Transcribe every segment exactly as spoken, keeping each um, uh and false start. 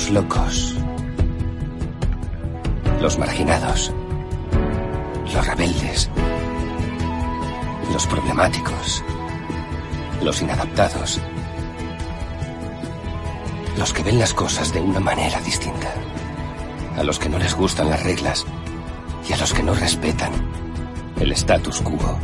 Los locos. Los marginados. Los rebeldes. Los problemáticos. Los inadaptados. Los que ven las cosas de una manera distinta. A los que no les gustan las reglas. Y a los que no respetan el status quo.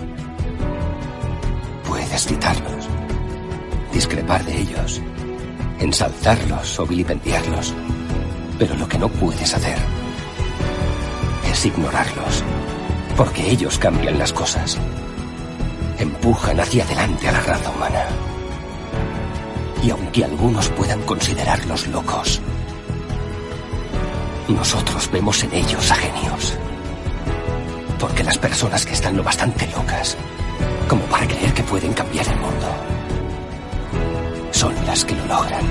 Puedes citarlos, discrepar de ellos, ensalzarlos o vilipendiarlos, pero lo que no puedes hacer es ignorarlos, porque ellos cambian las cosas, empujan hacia adelante a la raza humana. Y aunque algunos puedan considerarlos locos, nosotros vemos en ellos a genios. Porque las personas que están lo bastante locas como para creer que pueden cambiar el mundo son las que lo logran.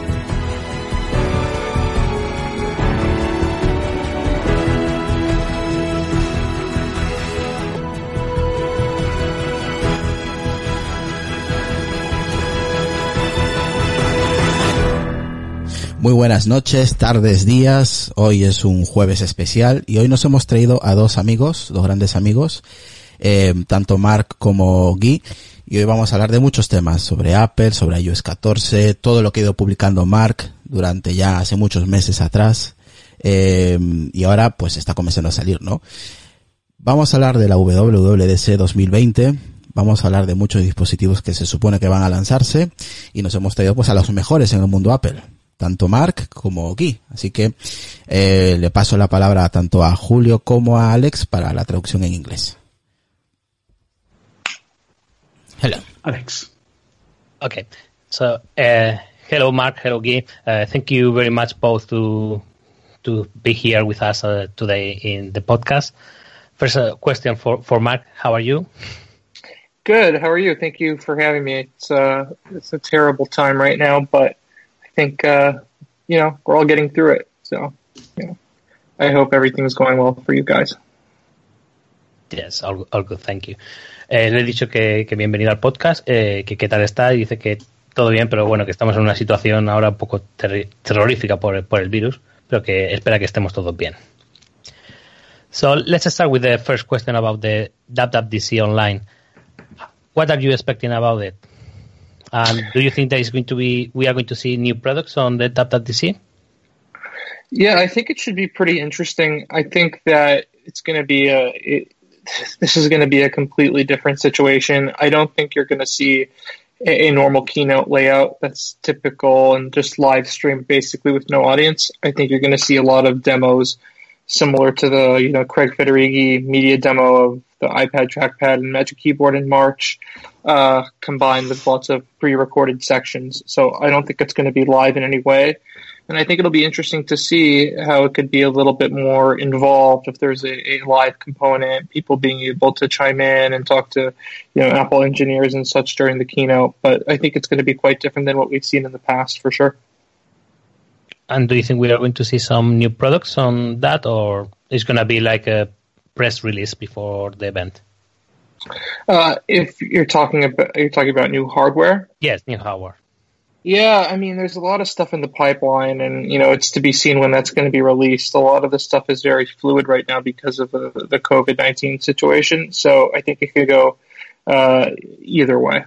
Muy buenas noches, tardes, días. Hoy es un jueves especial y hoy nos hemos traído a dos amigos, dos grandes amigos, eh, tanto Mark como Guy, y hoy vamos a hablar de muchos temas, sobre Apple, sobre i O S catorce, todo lo que ha ido publicando Mark durante ya hace muchos meses atrás, eh, y ahora pues está comenzando a salir, ¿no? Vamos a hablar de la W W D C dos mil veinte, vamos a hablar de muchos dispositivos que se supone que van a lanzarse, y nos hemos traído pues a los mejores en el mundo Apple, tanto Mark como Guy. Así que eh, le paso la palabra tanto a Julio como a Alex para la traducción en inglés. Hello, Alex. Okay, so uh, hello, Mark. Hello, Guy. Uh, thank you very much both to to be here with us uh, today in the podcast. First uh, question for for Mark. How are you? Good. How are you? Thank you for having me. It's uh it's a terrible time right now, but I think, uh, you know, we're all getting through it. So, you know, I hope everything's going well for you guys. Yes, all, all good, thank you. Eh, le he dicho que, que bienvenido al podcast, eh, que qué tal está, y dice que todo bien, pero bueno, que estamos en una situación ahora un poco ter- terrorífica por, por el virus, pero que espera que estemos todos bien. So, let's start with the first question about the W W D C Online. What are you expecting about it? And do you think that is going to be, we are going to see new products on the W W D C? Yeah, I think it should be pretty interesting. I think that it's going to be a, it, this is going to be a completely different situation. I don't think you're going to see a, a normal keynote layout that's typical and just live stream basically with no audience. I think you're going to see a lot of demos similar to the, you know, Craig Federighi media demo of the iPad trackpad and Magic Keyboard in March, uh, combined with lots of pre-recorded sections. So I don't think it's going to be live in any way. And I think it'll be interesting to see how it could be a little bit more involved if there's a, a live component, people being able to chime in and talk to, you know, Apple engineers and such during the keynote. But I think it's going to be quite different than what we've seen in the past, for sure. And do you think we are going to see some new products on that, or it's going to be like a press release before the event? Uh, if you're talking about, you're talking about new hardware? Yes, new hardware. Yeah, I mean, there's a lot of stuff in the pipeline, and, you know, it's to be seen when that's going to be released. A lot of the stuff is very fluid right now because of the, the COVID nineteen situation, so I think it could go uh, either way.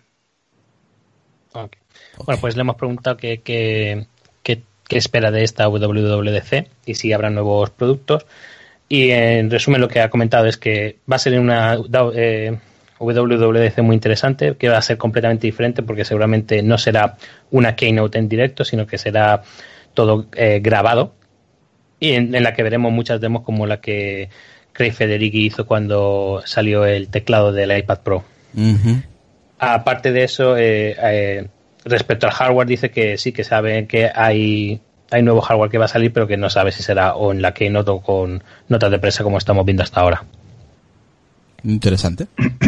Okay. Bueno, pues le hemos preguntado que, que, que, qué espera de esta W W D C y si habrá nuevos productos. Y en resumen lo que ha comentado es que va a ser una eh, W W D C muy interesante, que va a ser completamente diferente porque seguramente no será una keynote en directo, sino que será todo eh, grabado, y en, en la que veremos muchas demos como la que Craig Federighi hizo cuando salió el teclado del iPad Pro. Uh-huh. Aparte de eso, eh, eh, respecto al hardware, dice que sí que saben que hay hay nuevo hardware que va a salir, pero que no sabe si será o en la keynote o con notas de prensa como estamos viendo hasta ahora. Interesante.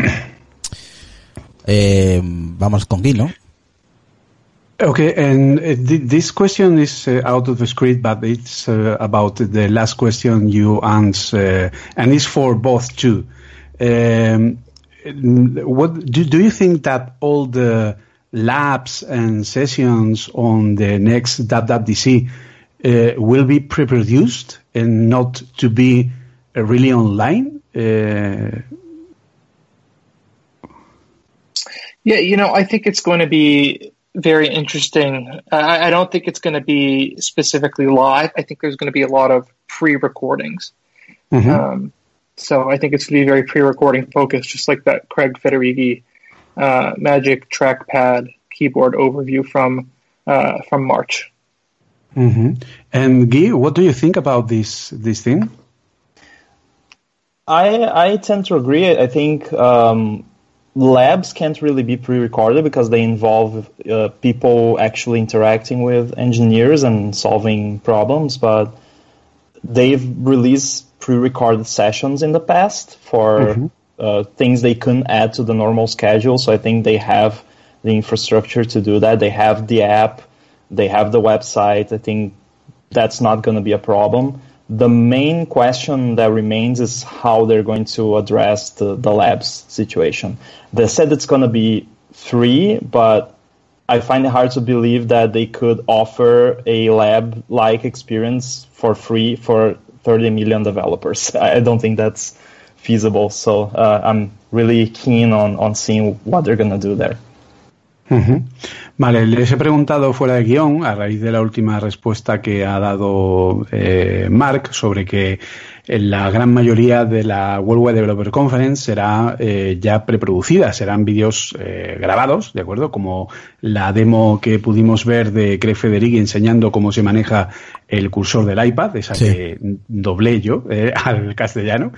eh, vamos con Guy, ¿no? Okay, and uh, th- this question is uh, out of the script, but it's uh, about the last question you answered, uh, and it's for both too. Um, what do, do you think that all the labs and sessions on the next W W D C uh, will be pre-produced and not to be uh, really online? Uh, yeah, you know, I think it's going to be very interesting. I, I don't think it's going to be specifically live. I think there's going to be a lot of pre-recordings. Mm-hmm. Um, so I think it's going to be very pre-recording focused, just like that Craig Federighi uh, Magic Trackpad keyboard overview from uh, from March. Mm-hmm. And Guy, what do you think about this this thing? I I tend to agree. I think um, labs can't really be pre-recorded because they involve uh, people actually interacting with engineers and solving problems. But they've released pre-recorded sessions in the past for mm-hmm. uh, things they couldn't add to the normal schedule. So I think they have the infrastructure to do that. They have the app. They have the website. I think that's not going to be a problem. The main question that remains is how they're going to address the, the labs situation. They said it's going to be free, but I find it hard to believe that they could offer a lab-like experience for free for thirty million developers. I don't think that's feasible. So uh, I'm really keen on, on seeing what they're going to do there. Uh-huh. Vale, les he preguntado fuera de guión, a raíz de la última respuesta que ha dado eh, Mark, sobre que la gran mayoría de la World Wide Developer Conference será eh, ya preproducida, serán vídeos eh, grabados, ¿de acuerdo? Como la demo que pudimos ver de Craig Federighi enseñando cómo se maneja el cursor del iPad, esa sí. que doblé yo eh, al castellano.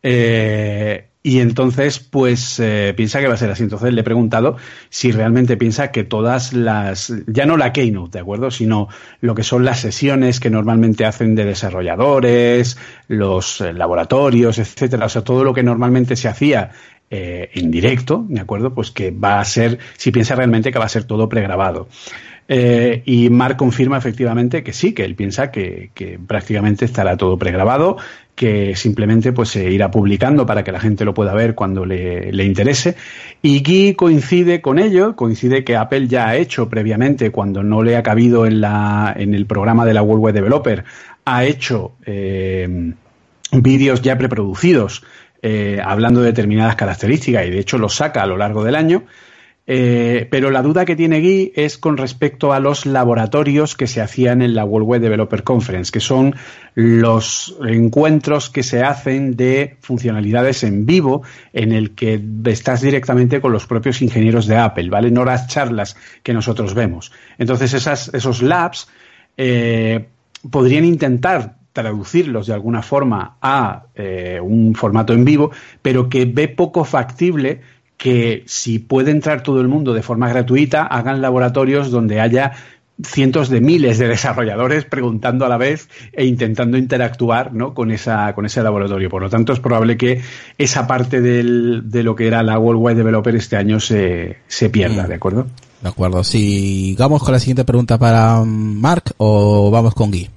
Eh, Y entonces, pues, eh, piensa que va a ser así. Entonces le he preguntado si realmente piensa que todas las, ya no la Keynote, ¿de acuerdo? Sino lo que son las sesiones que normalmente hacen de desarrolladores, los eh, laboratorios, etcétera. O sea, todo lo que normalmente se hacía eh, en directo, ¿de acuerdo? Pues que va a ser, si piensa realmente que va a ser todo pregrabado. Eh, y Mark confirma efectivamente que sí, que él piensa que, que prácticamente estará todo pregrabado, que simplemente pues se irá publicando para que la gente lo pueda ver cuando le, le interese. Y Guy coincide con ello, coincide que Apple ya ha hecho previamente, cuando no le ha cabido en, la, en el programa de la World Wide Developer, ha hecho eh, vídeos ya preproducidos eh, hablando de determinadas características y de hecho los saca a lo largo del año. Eh, pero la duda que tiene Guy es con respecto a los laboratorios que se hacían en la World Wide Developer Conference, que son los encuentros que se hacen de funcionalidades en vivo en el que estás directamente con los propios ingenieros de Apple, ¿vale? No las charlas que nosotros vemos. Entonces esas, esos labs eh, podrían intentar traducirlos de alguna forma a eh, un formato en vivo, pero que ve poco factible que si puede entrar todo el mundo de forma gratuita, hagan laboratorios donde haya cientos de miles de desarrolladores preguntando a la vez e intentando interactuar, ¿no?, con esa con ese laboratorio. Por lo tanto, es probable que esa parte del, de lo que era la World Wide Developer este año se, se pierda, ¿de acuerdo? De acuerdo. Si vamos con la siguiente pregunta para Mark o vamos con Guy.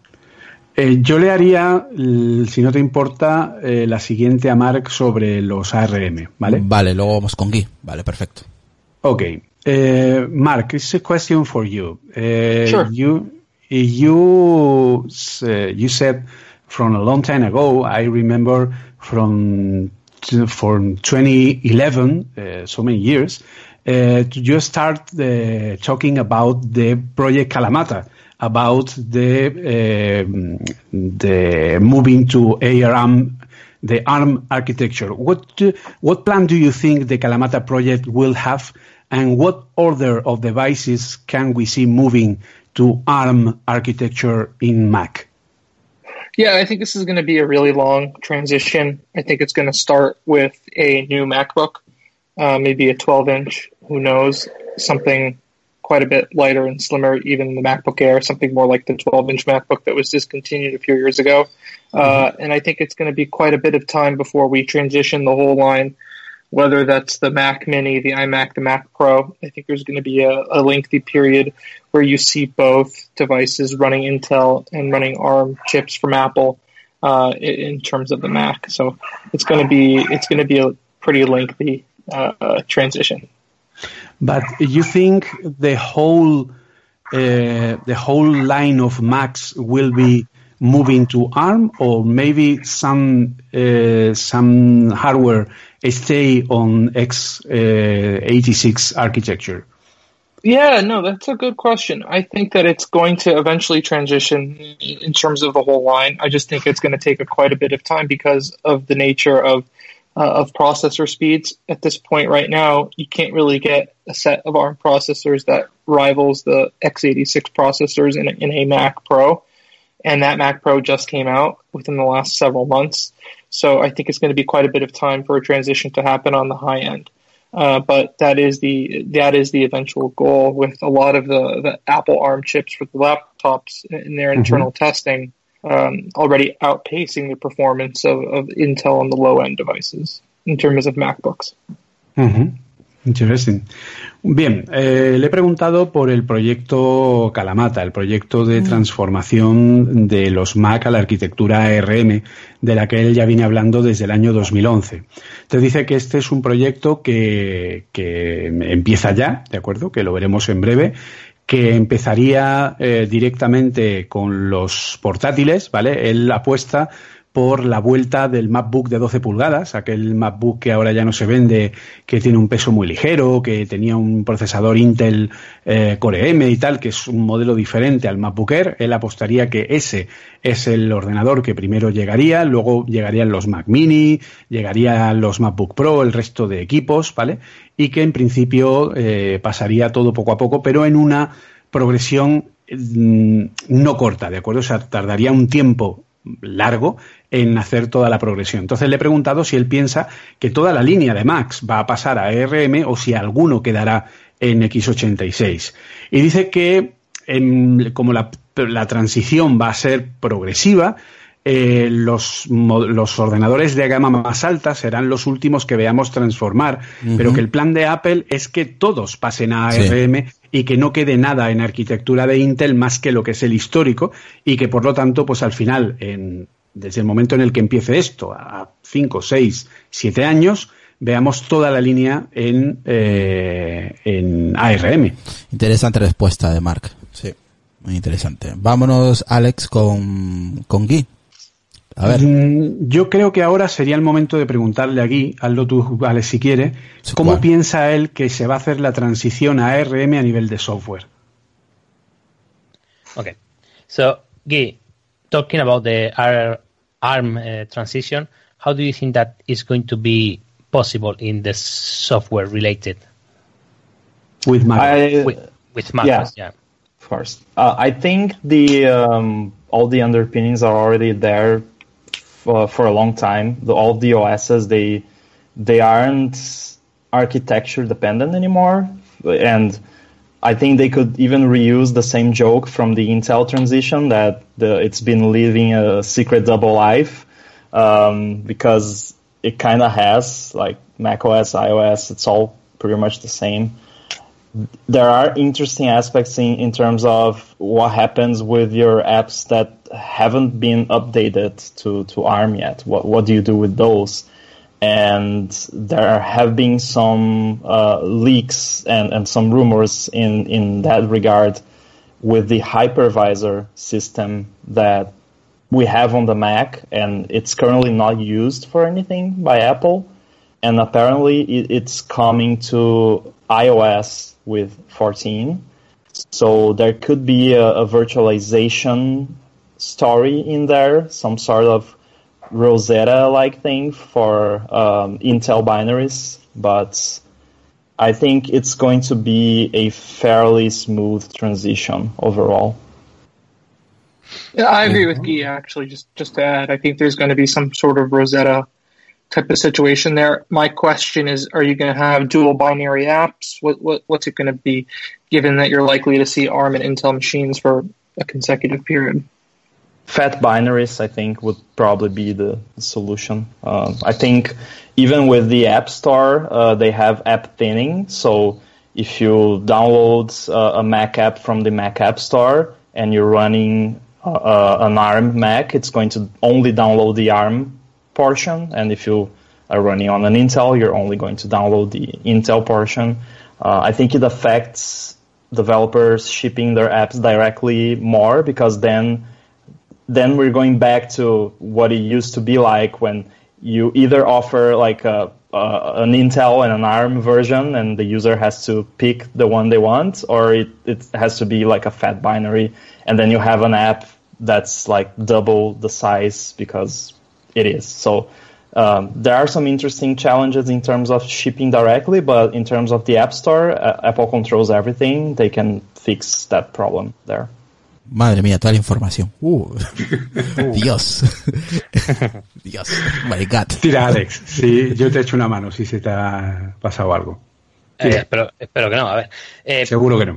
Eh, yo le haría, si no te importa, eh, la siguiente a Mark sobre los A R M, ¿vale? Vale, luego vamos con Guy. Vale, perfecto. Okay. Uh, Mark, this is a question for you. Uh, sure. You, you, uh, you said from a long time ago, I remember from, from twenty eleven, uh, so many years, uh, you start uh, talking about the project Kalamata, about the uh, the moving to A R M, the ARM architecture. What do, what plan do you think the Kalamata project will have, and what order of devices can we see moving to ARM architecture in Mac? Yeah, I think this is going to be a really long transition. I think it's going to start with a new MacBook, uh, maybe a twelve inch, who knows, something quite a bit lighter and slimmer, even the MacBook Air, something more like the twelve inch MacBook that was discontinued a few years ago. Mm-hmm. Uh, and I think it's going to be quite a bit of time before we transition the whole line, whether that's the Mac Mini, the iMac, the Mac Pro. I think there's going to be a, a lengthy period where you see both devices running Intel and running ARM chips from Apple uh, in terms of the Mac. So it's going to be it's going to be a pretty lengthy uh, uh, transition. But you think the whole uh, the whole line of Macs will be moving to ARM, or maybe some uh, some hardware stay on x eighty-six architecture? Yeah, no, that's a good question. I think that it's going to eventually transition in terms of the whole line. I just think it's going to take a, quite a bit of time because of the nature of uh, of processor speeds. At this point right now, you can't really get a set of ARM processors that rivals the x eighty-six processors in a, in a Mac Pro. And that Mac Pro just came out within the last several months. So I think it's going to be quite a bit of time for a transition to happen on the high end. Uh, but that is the that is the eventual goal with a lot of the, the Apple ARM chips for the laptops in their internal mm-hmm. testing um, already outpacing the performance of, of Intel on the low-end devices in terms of MacBooks. Mm-hmm. Interesting. Bien, eh, le he preguntado por el proyecto Kalamata, el proyecto de transformación de los Mac a la arquitectura A R M, de la que él ya viene hablando desde el año dos mil once. Entonces dice que este es un proyecto que, que empieza ya, ¿de acuerdo? Que lo veremos en breve, que empezaría eh, directamente con los portátiles, ¿vale? Él apuesta por la vuelta del MacBook de doce pulgadas, aquel MacBook que ahora ya no se vende, que tiene un peso muy ligero, que tenía un procesador Intel eh, Core M y tal, que es un modelo diferente al MacBook Air. Él apostaría que ese es el ordenador que primero llegaría, luego llegarían los Mac Mini, llegarían los MacBook Pro, el resto de equipos, ¿vale? Y que en principio eh, pasaría todo poco a poco, pero en una progresión mm, no corta, ¿de acuerdo? O sea, tardaría un tiempo largo en hacer toda la progresión. Entonces le he preguntado si él piensa que toda la línea de Macs va a pasar a A R M o si alguno quedará en x ochenta y seis. Y dice que en, como la, la transición va a ser progresiva, eh, los, los ordenadores de gama más alta serán los últimos que veamos transformar, uh-huh. pero que el plan de Apple es que todos pasen a A R M sí. y que no quede nada en arquitectura de Intel más que lo que es el histórico, y que por lo tanto, pues al final, en, desde el momento en el que empiece esto, a cinco, seis, siete años, veamos toda la línea en, eh, en A R M. Interesante respuesta de Mark. Sí, muy interesante. Vámonos, Alex, con, con Guy. A ver. Yo creo que ahora sería el momento de preguntarle a Guy, hazlo tú, Alex, si quiere, ¿cómo ¿Cuál? piensa él que se va a hacer la transición a A R M a nivel de software? Okay, so Guy, talking about the ARM uh, transition, how do you think that is going to be possible in the software related? With Mac. I, with, with Mac, yeah, yeah. Of course. Uh, I think the um, all the underpinnings are already there for, for a long time. The, all the O Ss, they they aren't architecture dependent anymore, and I think they could even reuse the same joke from the Intel transition that the, it's been living a secret double life, um, because it kind of has, like macOS, iOS, it's all pretty much the same. There are interesting aspects in, in terms of what happens with your apps that haven't been updated to, to ARM yet. What what do you do with those? And there have been some uh, leaks and, and some rumors in, in that regard with the hypervisor system that we have on the Mac, and it's currently not used for anything by Apple. And apparently it, it's coming to iOS with fourteen. So there could be a, a virtualization story in there, some sort of Rosetta-like thing for um, Intel binaries, but I think it's going to be a fairly smooth transition overall. Yeah, I agree with Guy, actually, just, just to add. I think there's going to be some sort of Rosetta type of situation there. My question is, are you going to have dual binary apps? What, what what's it going to be, given that you're likely to see ARM and Intel machines for a consecutive period? Fat binaries, I think, would probably be the solution. Uh, I think even with the App Store, uh, they have app thinning. So if you download uh, a Mac app from the Mac App Store and you're running uh, an ARM Mac, it's going to only download the ARM portion. And if you are running on an Intel, you're only going to download the Intel portion. Uh, I think it affects developers shipping their apps directly more, because then then we're going back to what it used to be like when you either offer like a, uh, an Intel and an ARM version and the user has to pick the one they want, or it, it has to be like a fat binary, and then you have an app that's like double the size because it is. So um, there are some interesting challenges in terms of shipping directly, but in terms of the App Store, uh, Apple controls everything. They can fix that problem there. Madre mía, toda la información. Uh. Dios. Dios. My God. Tira, Alex. Sí, yo te echo una mano si se te ha pasado algo. Eh, espero, espero que no. A ver. Eh, Seguro que no.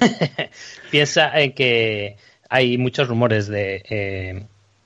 Piensa en que hay muchos rumores de eh,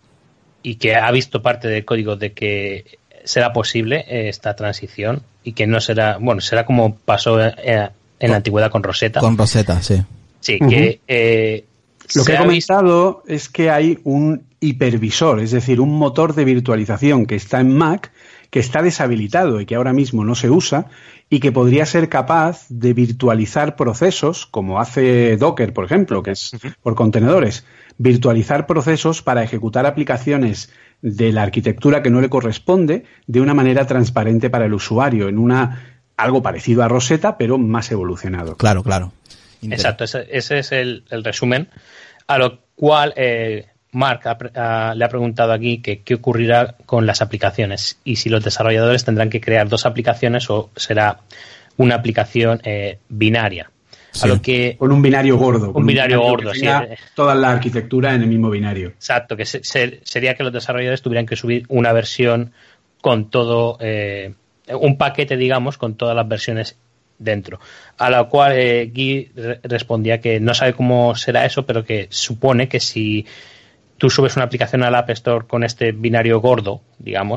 y que ha visto parte del código de que será posible eh, esta transición y que no será, bueno, será como pasó eh, en con, la antigüedad con Rosetta. Con Rosetta, sí. Sí, uh-huh. que eh, lo que he comentado visto... es que hay un hipervisor, es decir, un motor de virtualización que está en Mac, que está deshabilitado y que ahora mismo no se usa, y que podría ser capaz de virtualizar procesos, como hace Docker, por ejemplo, que es uh-huh. por contenedores, virtualizar procesos para ejecutar aplicaciones de la arquitectura que no le corresponde de una manera transparente para el usuario, en una algo parecido a Rosetta, pero más evolucionado. Claro, claro. Exacto, ese, ese es el, el resumen, a lo cual eh, Mark ha, ha, le ha preguntado aquí que qué ocurrirá con las aplicaciones y si los desarrolladores tendrán que crear dos aplicaciones o será una aplicación eh, binaria. Sí, a lo que, con un binario gordo. Un, un binario, binario gordo, sí. Toda la arquitectura en el mismo binario. Exacto, que se, se, sería que los desarrolladores tuvieran que subir una versión con todo, eh, un paquete, digamos, con todas las versiones dentro, a la cual eh, Guy re- respondía que no sabe cómo será eso, pero que supone que si tú subes una aplicación al App Store con este binario gordo, digamos,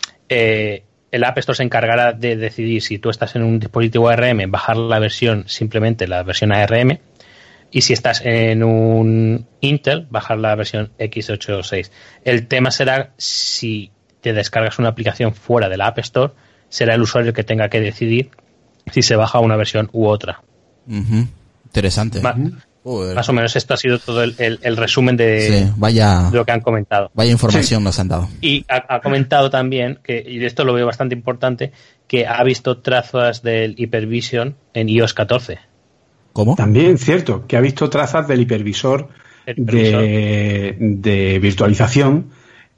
eh, el App Store se encargará de decidir si tú estás en un dispositivo A R M, bajar la versión, simplemente la versión A R M, y si estás en un Intel, bajar la versión equis ochenta y seis. El tema será si te descargas una aplicación fuera de la App Store, será el usuario el que tenga que decidir si se baja una versión u otra. Uh-huh. Interesante. Ma- uh, más o menos esto ha sido todo el, el, el resumen de, sí, vaya, de lo que han comentado. Vaya información sí. nos han dado. Y ha, ha comentado también, que y esto lo veo bastante importante, que ha visto trazas del Hypervision en i O S catorce. ¿Cómo? También, cierto, que ha visto trazas del hipervisor, el hipervisor. De, de virtualización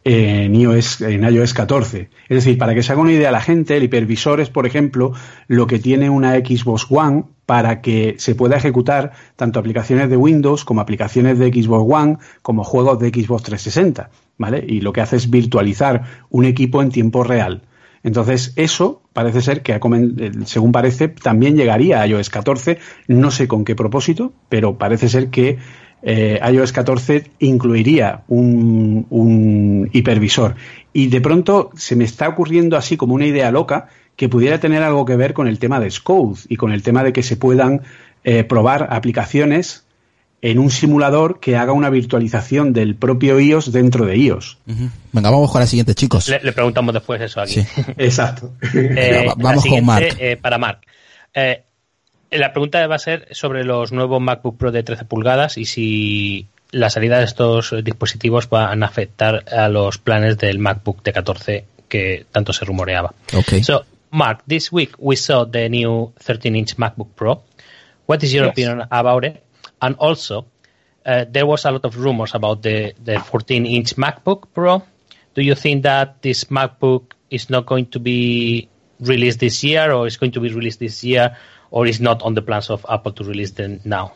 en iOS, en iOS catorce. Es decir, para que se haga una idea la gente, el hipervisor es, por ejemplo, lo que tiene una Xbox One para que se pueda ejecutar tanto aplicaciones de Windows como aplicaciones de Xbox One como juegos de Xbox trescientos sesenta, ¿vale? Y lo que hace es virtualizar un equipo en tiempo real. Entonces, eso parece ser que, según parece, también llegaría a iOS catorce. No sé con qué propósito, pero parece ser que eh, iOS catorce incluiría un, un hipervisor. Y de pronto se me está ocurriendo así como una idea loca que pudiera tener algo que ver con el tema de Xcode y con el tema de que se puedan eh, probar aplicaciones en un simulador que haga una virtualización del propio iOS dentro de iOS. Uh-huh. Venga, vamos con la siguiente, chicos. Le, le preguntamos después eso aquí. Sí. Exacto. Eh, Va, vamos siguiente, con Mark. Eh, para Mark. Eh, la pregunta va a ser sobre los nuevos MacBook Pro de trece pulgadas y si la salida de estos dispositivos van a afectar a los planes del MacBook de catorce que tanto se rumoreaba. Okay. So, Mark, this week we saw the new thirteen inch MacBook Pro. What is your yes. opinion about it? And also, uh, there was a lot of rumors about the, the fourteen inch MacBook Pro. Do you think that this MacBook is not going to be released this year, or is going to be released this year, or is not on the plans of Apple to release them now?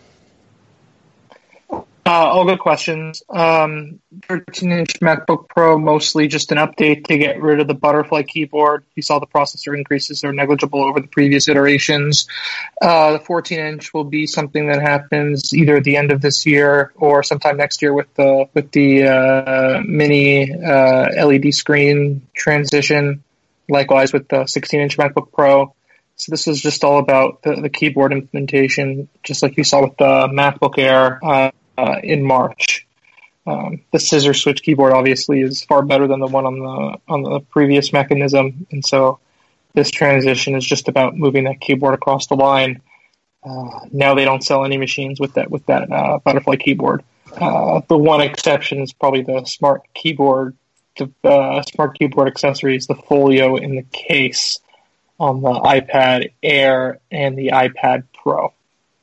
Uh, all good questions. Um, thirteen inch MacBook Pro, mostly just an update to get rid of the butterfly keyboard. You saw the processor increases are negligible over the previous iterations. Uh, the fourteen inch will be something that happens either at the end of this year or sometime next year with the with the uh, mini uh, L E D screen transition. Likewise with the sixteen inch MacBook Pro. So this is just all about the, the keyboard implementation, just like you saw with the MacBook Air. Uh, Uh, in March. Um, the scissor switch keyboard obviously is far better than the one on the on the previous mechanism, and so this transition is just about moving that keyboard across the line. Uh, now they don't sell any machines with that with that uh, butterfly keyboard. Uh, the one exception is probably the smart keyboard, the uh, smart keyboard accessories, the folio in the case on the iPad Air and the iPad Pro.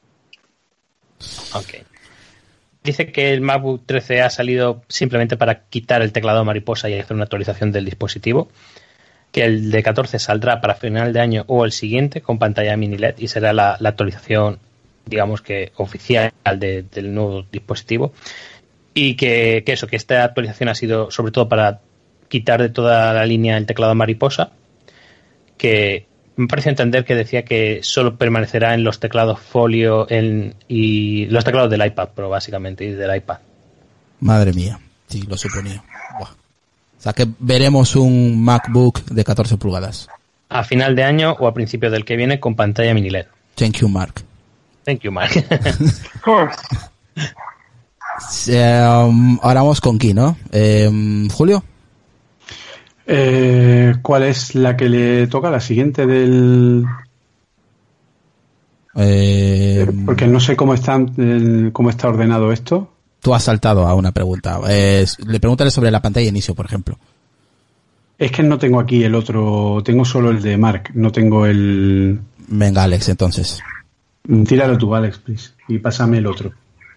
Okay. Dice que el MacBook trece ha salido simplemente para quitar el teclado mariposa y hacer una actualización del dispositivo. Que el de catorce saldrá para final de año o el siguiente con pantalla mini L E D y será la, la actualización, digamos que oficial de, del nuevo dispositivo. Y que, que eso, que esta actualización ha sido sobre todo para quitar de toda la línea el teclado mariposa. Que me parece entender que decía que solo permanecerá en los teclados Folio en, y los teclados del iPad Pro, básicamente, y del iPad. Madre mía, sí, lo suponía. Buah. O sea que veremos un MacBook de catorce pulgadas. A final de año o a principios del que viene con pantalla mini L E D. Thank you, Mark. Thank you, Mark. Of course. um, ahora vamos con Guy, ¿no? Eh, Julio. Eh, ¿Cuál es la que le toca? La siguiente del... Eh, Porque no sé cómo está, el, cómo está ordenado esto. Tú has saltado a una pregunta. Eh, le pregúntale sobre la pantalla de inicio, por ejemplo. Es que no tengo aquí el otro, tengo solo el de Mark, no tengo el... Venga, Alex, entonces. Tíralo tú, Alex, please, y pásame el otro.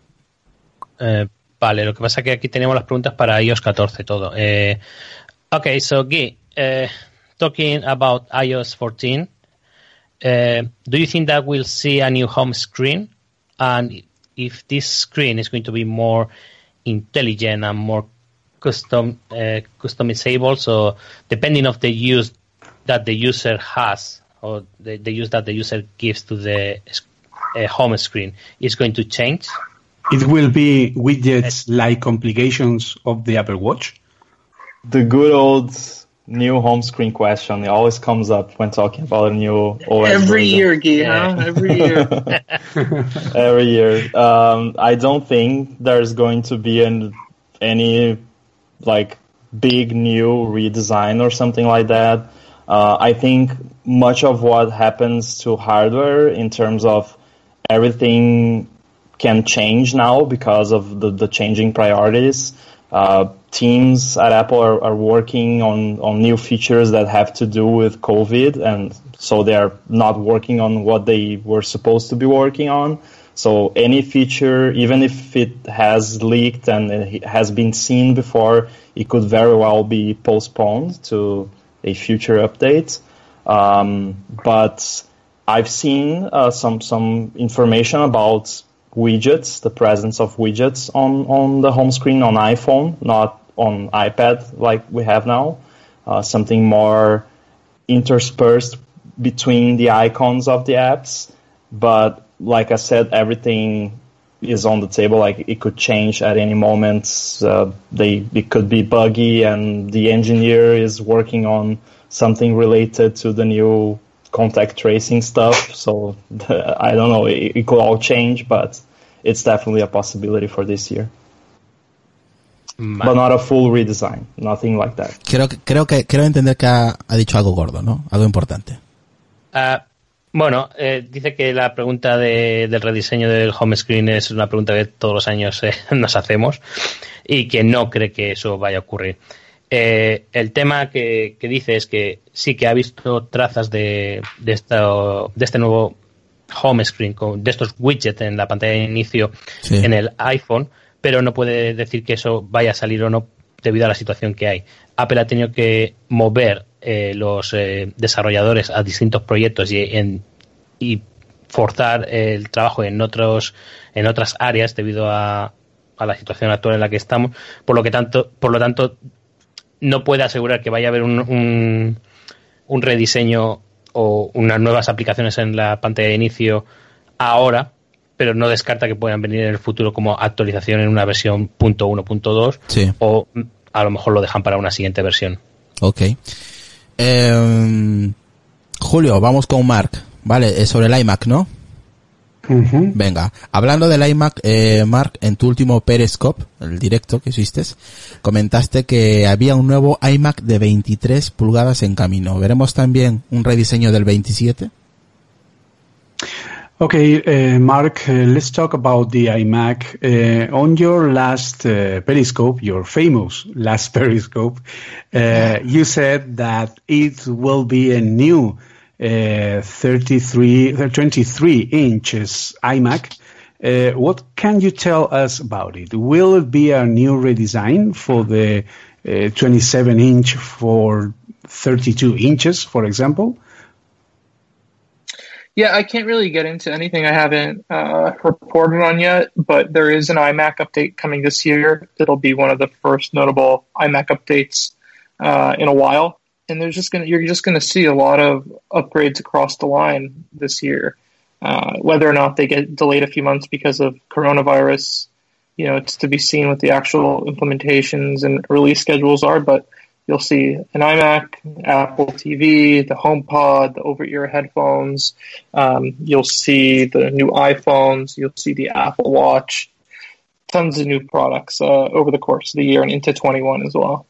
Eh, vale, lo que pasa es que aquí tenemos las preguntas para iOS catorce todo. Eh, okay, so Guy, uh, talking about iOS fourteen, uh, do you think that we'll see a new home screen? And if this screen is going to be more intelligent and more custom uh, customizable, so depending of the use that the user has or the, the use that the user gives to the uh, home screen is going to change? It will be widgets like complications of the Apple Watch. The good old new home screen question. It always comes up when talking about a new O S Every version. year, Guy, huh? Every year. Every year. Um, I don't think there's going to be an, any like big new redesign or something like that. Uh, I think much of what happens to hardware in terms of everything can change now because of the, the changing priorities. Uh, teams at Apple are, are working on, on new features that have to do with COVID, and so they are not working on what they were supposed to be working on. So any feature, even if it has leaked and it has been seen before, it could very well be postponed to a future update. Um, but I've seen uh, some some information about widgets, the presence of widgets on, on the home screen on iPhone, not on iPad like we have now. Uh, something more interspersed between the icons of the apps. But like I said, everything is on the table. Like it could change at any moment. Uh, they it could be buggy, and the engineer is working on something related to the new contact tracing stuff. So the, I don't know. It, it could all change, but it's definitely a possibility for this year. Vale. But not a full redesign. Nothing like that. Creo que creo que creo entender que ha, ha dicho algo gordo, ¿no? Algo importante. Uh, bueno, eh, dice que la pregunta de, del rediseño del home screen es una pregunta que todos los años eh, nos hacemos y que no cree que eso vaya a ocurrir. Eh, el tema que, que dice es que sí que ha visto trazas de, de, esto, de este nuevo home screen, con, de estos widgets en la pantalla de inicio Sí. en el iPhone, pero no puede decir que eso vaya a salir o no debido a la situación que hay. Apple ha tenido que mover eh, los eh, desarrolladores a distintos proyectos y, en, y forzar el trabajo en otros en otras áreas debido a, a la situación actual en la que estamos, por lo que tanto por lo tanto no puede asegurar que vaya a haber un, un, un rediseño o unas nuevas aplicaciones en la pantalla de inicio ahora, pero no descarta que puedan venir en el futuro como actualización en una versión punto uno punto dos Sí. o a lo mejor lo dejan para una siguiente versión. Ok. Eh, Julio, vamos con Mark. Vale, es sobre el iMac, ¿no? Uh-huh. Venga, hablando del iMac, eh, Mark, en tu último Periscope, el directo que hiciste, comentaste que había un nuevo iMac de veintitrés pulgadas en camino. ¿Veremos también un rediseño del veintisiete? Okay, uh, Mark, uh, let's talk about the iMac. Uh, on your last uh, Periscope, your famous last Periscope, uh, you said that it will be a new uh, thirty-three, twenty-three inches iMac. Uh, what can you tell us about it? Will it be a new redesign for the uh, twenty-seven inch for thirty-two inches, for example? Yeah, I can't really get into anything I haven't uh, reported on yet, but there is an iMac update coming this year. It'll be one of the first notable iMac updates uh, in a while, and there's just gonna you're just gonna see a lot of upgrades across the line this year. Uh, whether or not they get delayed a few months because of coronavirus, you know, it's to be seen what the actual implementations and release schedules are, but you'll see an iMac, Apple T V, the HomePod, the over-ear headphones. Um, you'll see the new iPhones. You'll see the Apple Watch. Tons of new products uh, over the course of the year and into twenty-one as well.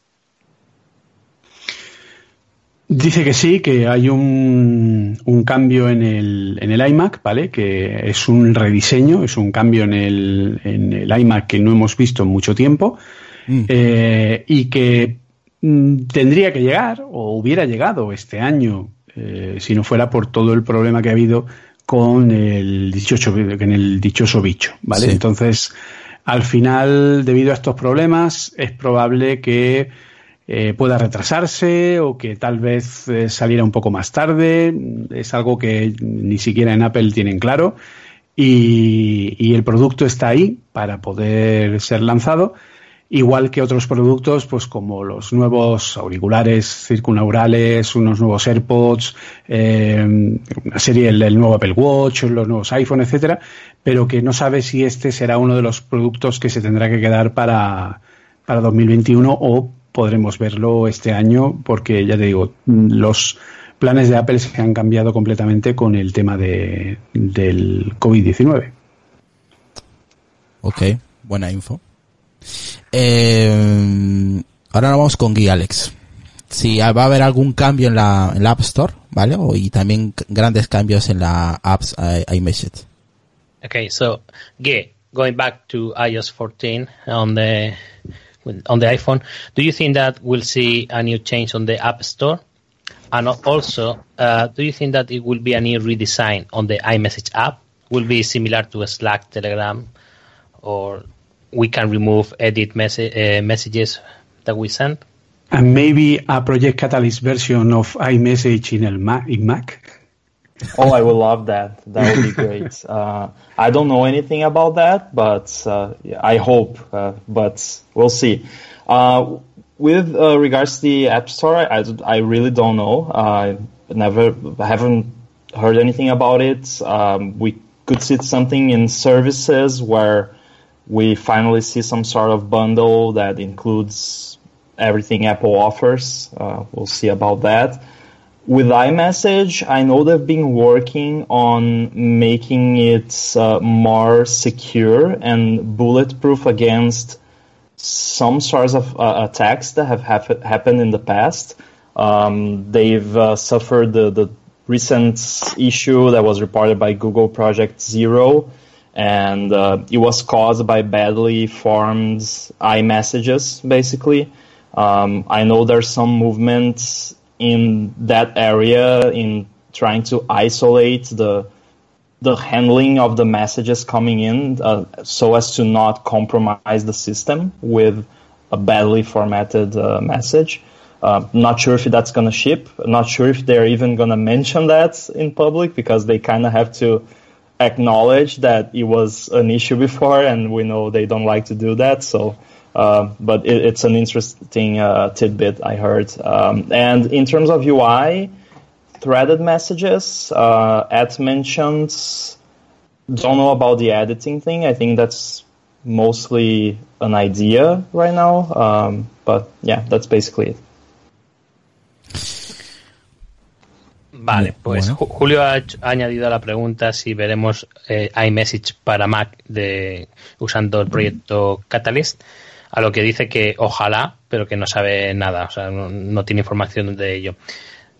Dice que sí, que hay un, un cambio en el, en el iMac, ¿vale? Que es un rediseño, es un cambio en el, en el iMac que no hemos visto en mucho tiempo mm. eh, y que mm, tendría que llegar o hubiera llegado este año eh, si no fuera por todo el problema que ha habido con el dichoso, en el dichoso bicho, ¿vale? Sí. Entonces, al final, debido a estos problemas, es probable que Eh, pueda retrasarse o que tal vez eh, saliera un poco más tarde. Es algo que ni siquiera en Apple tienen claro y, y el producto está ahí para poder ser lanzado, igual que otros productos pues como los nuevos auriculares circunaurales, unos nuevos AirPods, eh, una serie, el, el nuevo Apple Watch, los nuevos iPhone, etcétera, pero que no sabe si este será uno de los productos que se tendrá que quedar para, para dos mil veintiuno o podremos verlo este año, porque ya te digo, los planes de Apple se han cambiado completamente con el tema de del COVID diecinueve. Ok, buena info. Eh, ahora vamos con Guy, Alex. Si va a haber algún cambio en la, en la App Store, ¿vale? O, y también grandes cambios en la apps iMessage. Okay, so Guy, going back to i O S fourteen on the on the iPhone, do you think that we'll see a new change on the App Store? And also, uh, do you think that it will be a new redesign on the iMessage app? Will be similar to a Slack, Telegram, or we can remove, edit mes- uh, messages that we send? And maybe a Project Catalyst version of iMessage in, el Mac, in Mac? Oh, I would love that. That would be great. Uh, I don't know anything about that, but uh, I hope. Uh, but we'll see. Uh, with uh, regards to the App Store, I, I really don't know. I never haven't heard anything about it. Um, we could see something in services where we finally see some sort of bundle that includes everything Apple offers. Uh, we'll see about that. With iMessage, I know they've been working on making it uh, more secure and bulletproof against some sorts of uh, attacks that have hap- happened in the past. Um, they've uh, suffered the, the recent issue that was reported by Google Project Zero, and uh, it was caused by badly formed iMessages, basically. Um, I know there's some movement in that area in trying to isolate the the handling of the messages coming in uh, so as to not compromise the system with a badly formatted uh, message. Uh, not sure if that's going to ship. Not sure if they're even going to mention that in public because they kind of have to acknowledge that it was an issue before, and we know they don't like to do that. So, uh, but it, it's an interesting uh, tidbit I heard. Um, and in terms of U I, threaded messages, uh, at mentions, don't know about the editing thing. I think that's mostly an idea right now. Um, but yeah, that's basically it. Vale, pues bueno. Julio ha, ha añadido a la pregunta si veremos eh, iMessage para Mac de, usando el proyecto Catalyst, a lo que dice que ojalá, pero que no sabe nada, o sea, no, no tiene información de ello.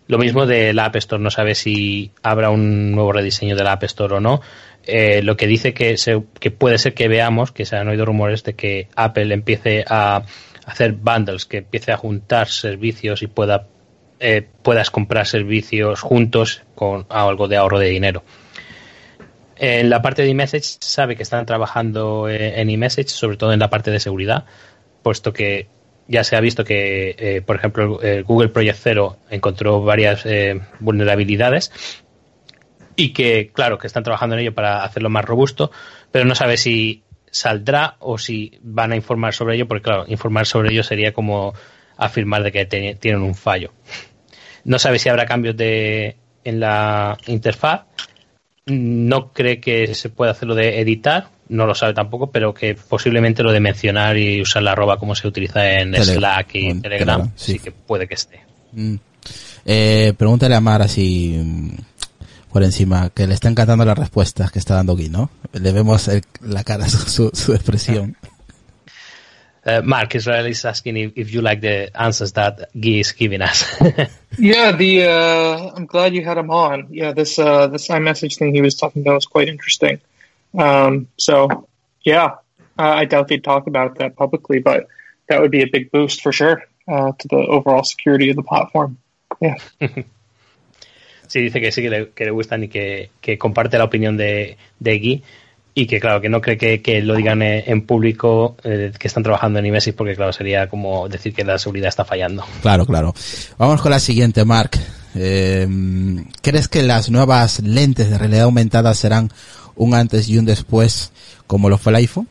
Lo mismo de la App Store, no sabe si habrá un nuevo rediseño de la App Store o no. Eh, lo que dice que, se, que puede ser que veamos, que se han oído rumores de que Apple empiece a hacer bundles, que empiece a juntar servicios y pueda eh, puedas comprar servicios juntos con algo de ahorro de dinero. En la parte de eMessage sabe que están trabajando en eMessage, sobre todo en la parte de seguridad, puesto que ya se ha visto que, eh, por ejemplo, el Google Project Zero encontró varias eh, vulnerabilidades y que, claro, que están trabajando en ello para hacerlo más robusto, pero no sabe si saldrá o si van a informar sobre ello, porque, claro, informar sobre ello sería como afirmar de que te, tienen un fallo. No sabe si habrá cambios de en la interfaz. No cree que se pueda hacer lo de editar, no lo sabe tampoco, pero que posiblemente lo de mencionar y usar la arroba como se utiliza en Tele- Slack y en Telegram, Telegram sí. sí que puede que esté. Mm. Eh, pregúntale a Mar así por encima, que le está encantando las respuestas que está dando Guy, ¿no? Le vemos el, la cara, su, su expresión. Uh, Mark Israel is asking if, if you like the answers that Guy is giving us. Yeah, the uh, I'm glad you had him on. Yeah, this uh, this iMessage thing he was talking about was quite interesting. Um, so yeah, uh, I doubt they'd talk about that publicly, but that would be a big boost for sure uh, to the overall security of the platform. Yeah. Sí, dice que sí que le, que le gustan y que, que comparte la opinión de, de Guy. Y que, claro, que no cree que, que lo digan en público, eh, que están trabajando en eMessage, porque, claro, sería como decir que la seguridad está fallando. Claro, claro. Vamos con la siguiente, Mark. Eh, ¿Crees que las nuevas lentes de realidad aumentada serán un antes y un después, como lo fue el iPhone?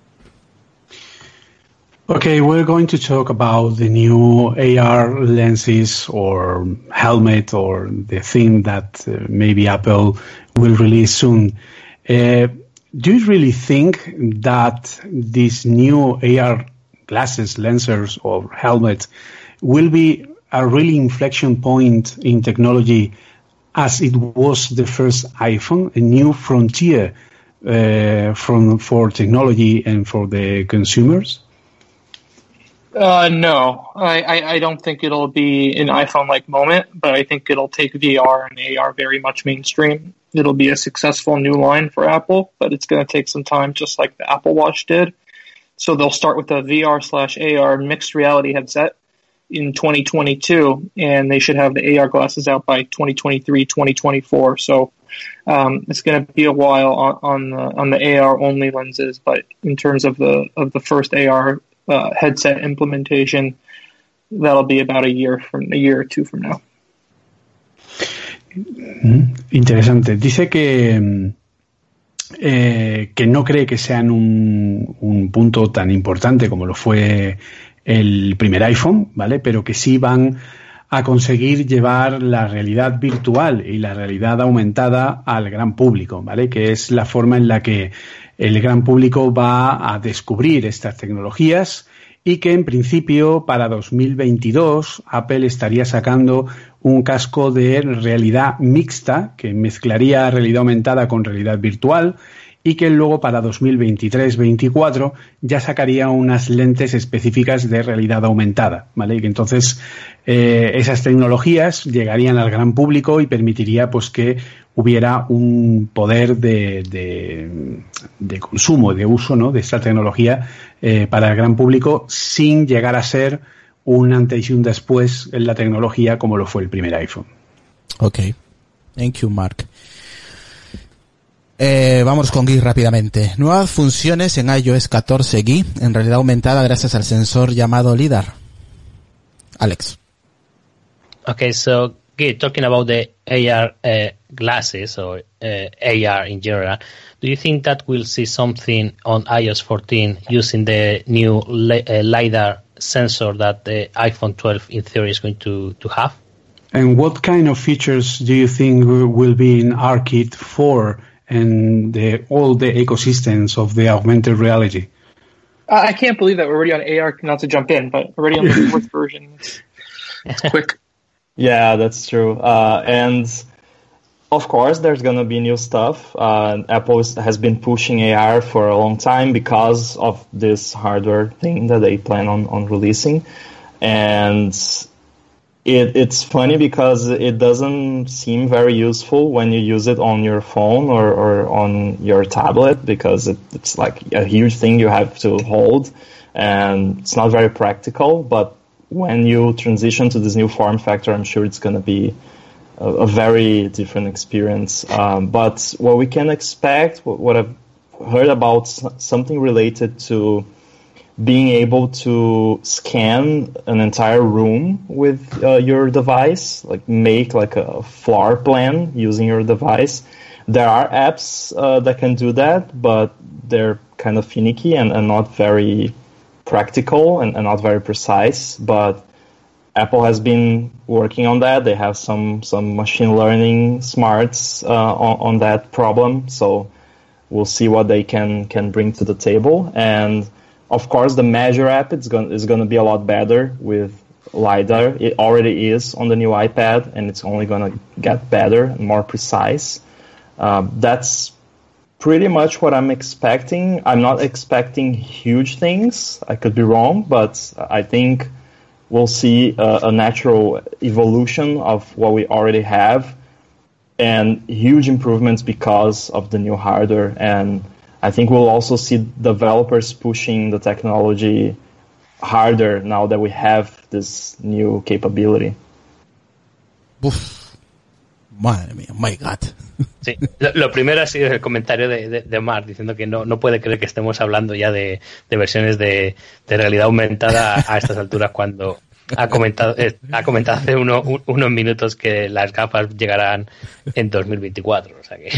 Okay, we're going to talk about the new A R lenses or helmet or the thing that uh, maybe Apple will release soon. Uh, Do you really think that these new A R glasses, lenses, or helmets will be a really inflection point in technology as it was the first iPhone, a new frontier uh, from, for technology and for the consumers? Uh, no, I, I, I don't think it'll be an iPhone-like moment, but I think it'll take V R and A R very much mainstream. It'll be a successful new line for Apple, but it's going to take some time, just like the Apple Watch did. So they'll start with a V R slash A R mixed reality headset in twenty twenty-two, and they should have the A R glasses out by twenty twenty-three, twenty twenty-four. So um, it's going to be a while on, on the on the A R only lenses, but in terms of the of the first A R uh, headset implementation, that'll be about a year from a year or two from now. Interesante. Dice que eh, que no cree que sean un, un punto tan importante como lo fue el primer iPhone, ¿vale? Pero que sí van a conseguir llevar la realidad virtual y la realidad aumentada al gran público, ¿vale? Que es la forma en la que el gran público va a descubrir estas tecnologías y que en principio para dos mil veintidós Apple estaría sacando un casco de realidad mixta que mezclaría realidad aumentada con realidad virtual y que luego para dos mil veintitrés veinticuatro ya sacaría unas lentes específicas de realidad aumentada, ¿vale? Y que entonces eh, esas tecnologías llegarían al gran público y permitiría pues que hubiera un poder de, de, de consumo, de uso, ¿no?, de esta tecnología eh, para el gran público sin llegar a ser un antes y un después en la tecnología como lo fue el primer iPhone. Ok. Thank you, Mark. Eh, vamos con Guy rápidamente. Nuevas funciones en iOS catorce, Guy, en realidad aumentada gracias al sensor llamado LiDAR. Alex. Okay, so Guy, talking about the A R uh, glasses or uh, A R in general, do you think that we'll see something on iOS fourteen using the new li- uh, LiDAR sensor that the iPhone twelve in theory is going to, to have? And what kind of features do you think will be in ARKit four and the, all the ecosystems of the augmented reality? Uh, I can't believe that we're already on A R, not to jump in, but already on the fourth version. It's, it's quick. Yeah, that's true. Uh, and of course, there's going to be new stuff. Uh, Apple has been pushing A R for a long time because of this hardware thing that they plan on, on releasing. And it, it's funny because it doesn't seem very useful when you use it on your phone or, or on your tablet, because it, it's like a huge thing you have to hold, and it's not very practical. But when you transition to this new form factor, I'm sure it's going to be a, a very different experience. Um, but what we can expect, what, what I've heard about, something related to being able to scan an entire room with uh, your device, like make like a floor plan using your device. There are apps uh, that can do that, but they're kind of finicky and, and not very practical and, and not very precise. But Apple has been working on that. They have some, some machine learning smarts uh, on, on that problem. So we'll see what they can, can bring to the table. And of course, the Measure app is going is going to be a lot better with LiDAR. It already is on the new iPad, and it's only going to get better and more precise. Um, that's pretty much what I'm expecting. I'm not expecting huge things. I could be wrong, but I think we'll see a, a natural evolution of what we already have, and huge improvements because of the new hardware. And I think we'll also see developers pushing the technology harder now that we have this new capability. Uf, madre mía, my God. Sí, lo, lo primero ha sido el comentario de, de, de Omar diciendo que no, no puede creer que estemos hablando ya de, de versiones de, de realidad aumentada a, a estas alturas, cuando ha comentado, eh, ha comentado hace uno, un, unos minutos que las gafas llegarán en dos mil veinticuatro. O sea que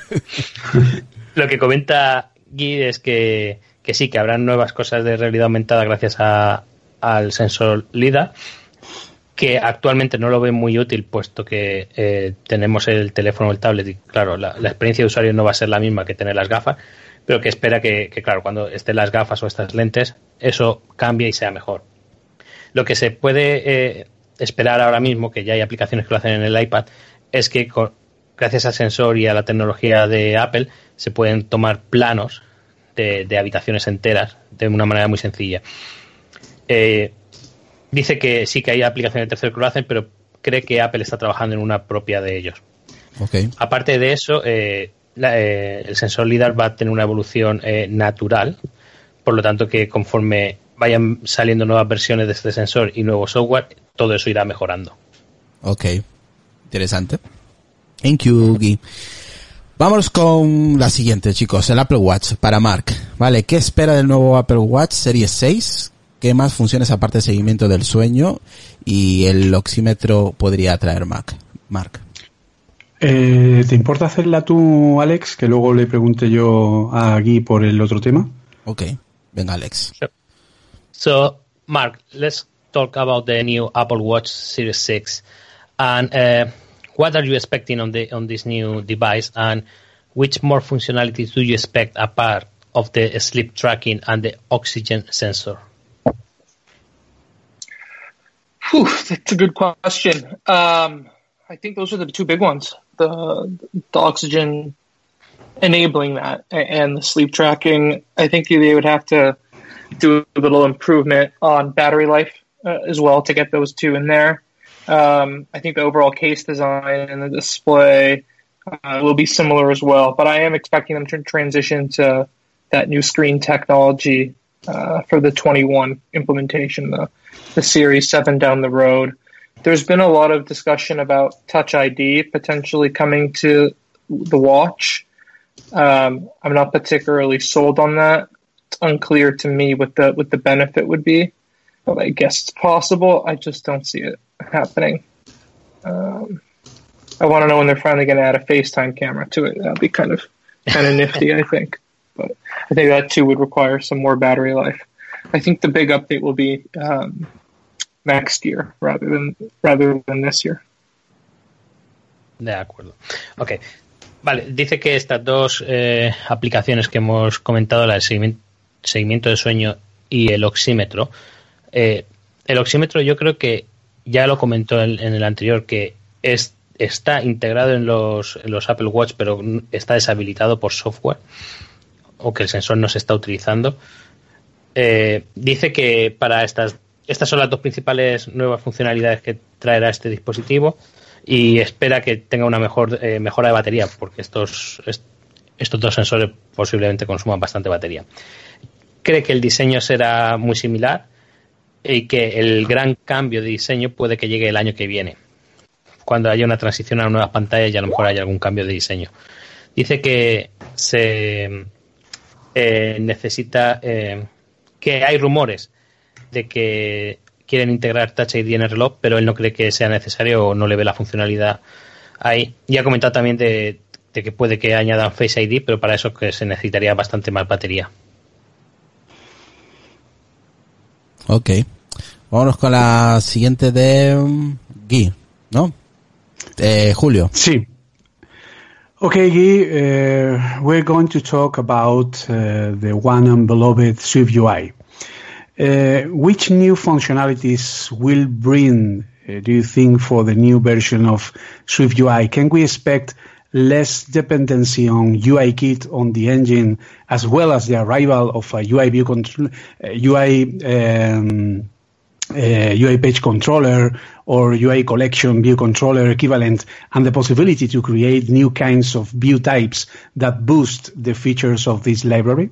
lo que comenta Guy es que, que sí, que habrán nuevas cosas de realidad aumentada gracias a, al sensor LiDAR, que actualmente no lo ven muy útil, puesto que eh, tenemos el teléfono o el tablet y, claro, la, la experiencia de usuario no va a ser la misma que tener las gafas, pero que espera que, que, claro, cuando estén las gafas o estas lentes, eso cambie y sea mejor. Lo que se puede eh, esperar ahora mismo, que ya hay aplicaciones que lo hacen en el iPad, es que con, gracias al sensor y a la tecnología de Apple se pueden tomar planos de, de habitaciones enteras de una manera muy sencilla. Eh, dice que sí que hay aplicaciones de terceros que lo hacen, pero cree que Apple está trabajando en una propia de ellos. Okay. Aparte de eso, eh, la, eh, el sensor LiDAR va a tener una evolución eh, natural, por lo tanto que conforme vayan saliendo nuevas versiones de este sensor y nuevo software, todo eso irá mejorando. Ok, interesante. Thank you, Guy. Vamos con la siguiente, chicos, el Apple Watch para Mark. Vale, ¿qué espera del nuevo Apple Watch Series seis? ¿Qué más funciones aparte de seguimiento del sueño y el oxímetro podría traer Mac? Mark. Eh, ¿Te importa hacerla tú, Alex? Que luego le pregunte yo a Guy por el otro tema. Ok, venga, Alex. Sure. So, Mark, let's talk about the new Apple Watch Series six. And uh, what are you expecting on the on this new device? And which more functionalities do you expect apart of the sleep tracking and the oxygen sensor? Whew, that's a good question. Um, I think those are the two big ones. The, the oxygen enabling that and the sleep tracking. I think they would have to do a little improvement on battery life uh, as well to get those two in there. Um, I think the overall case design and the display uh, will be similar as well, but I am expecting them to transition to that new screen technology uh, for the twenty-one implementation, the, the Series seven down the road. There's been a lot of discussion about Touch I D potentially coming to the watch. Um, I'm not particularly sold on that. It's unclear to me what the what the benefit would be, but I guess it's possible. I just don't see it happening. Um, I want to know when they're finally going to add a FaceTime camera to it. That'd be kind of kind of nifty, I think. But I think that too would require some more battery life. I think the big update will be um, next year rather than rather than this year. De acuerdo. Okay. Vale, dice que estas dos eh, aplicaciones que hemos comentado, la de seguimiento, seguimiento de sueño y el oxímetro, eh, el oxímetro yo creo que ya lo comentó en, en el anterior, que es, está integrado en los, en los Apple Watch, pero está deshabilitado por software, o que el sensor no se está utilizando. Eh, dice que para estas estas son las dos principales nuevas funcionalidades que traerá este dispositivo y espera que tenga una mejor eh, mejora de batería, porque estos, est- estos dos sensores posiblemente consuman bastante batería. Cree que el diseño será muy similar y que el gran cambio de diseño puede que llegue el año que viene, cuando haya una transición a nuevas pantallas y a lo mejor haya algún cambio de diseño. Dice que se eh, necesita, eh, que hay rumores de que quieren integrar Touch I D en el reloj, pero él no cree que sea necesario o no le ve la funcionalidad ahí. Y ha comentado también de, de que puede que añadan Face I D, pero para eso que se necesitaría bastante más batería. Ok. Vámonos con la siguiente de um, Guy, ¿no? Eh, Julio. Sí. Okay, Guy, uh, we're going to talk about uh, the one and beloved SwiftUI. Uh, which new functionalities will bring, uh, do you think, for the new version of SwiftUI? Can we expect less dependency on UIKit on the engine, as well as the arrival of a U I view control, uh, U I um, uh, U I page controller or U I collection view controller equivalent, and the possibility to create new kinds of view types that boost the features of this library?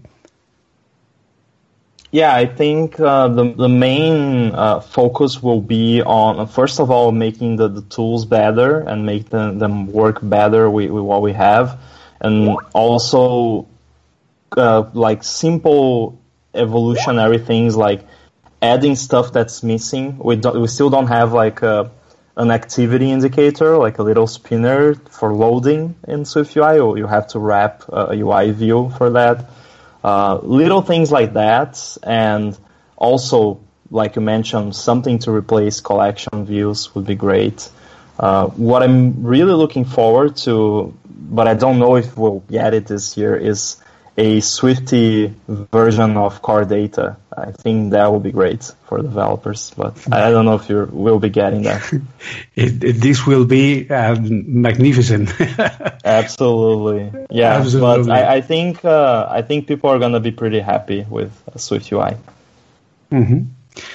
Yeah, I think uh, the the main uh, focus will be on, first of all, making the, the tools better and make them, them work better with, with what we have, and also uh, like simple evolutionary things like adding stuff that's missing. We don't, we still don't have like a, an activity indicator, like a little spinner for loading in SwiftUI, or you have to wrap a U I view for that. Uh, little things like that, and also, like you mentioned, something to replace collection views would be great. Uh, what I'm really looking forward to, but I don't know if we'll get it this year, is a Swifty version of core data. I think that will be great for developers, but I don't know if you will be getting that. it, it, this will be uh, magnificent. Absolutely, yeah. Absolutely. But I, I think uh, I think people are going to be pretty happy with SwiftUI. Uh-huh.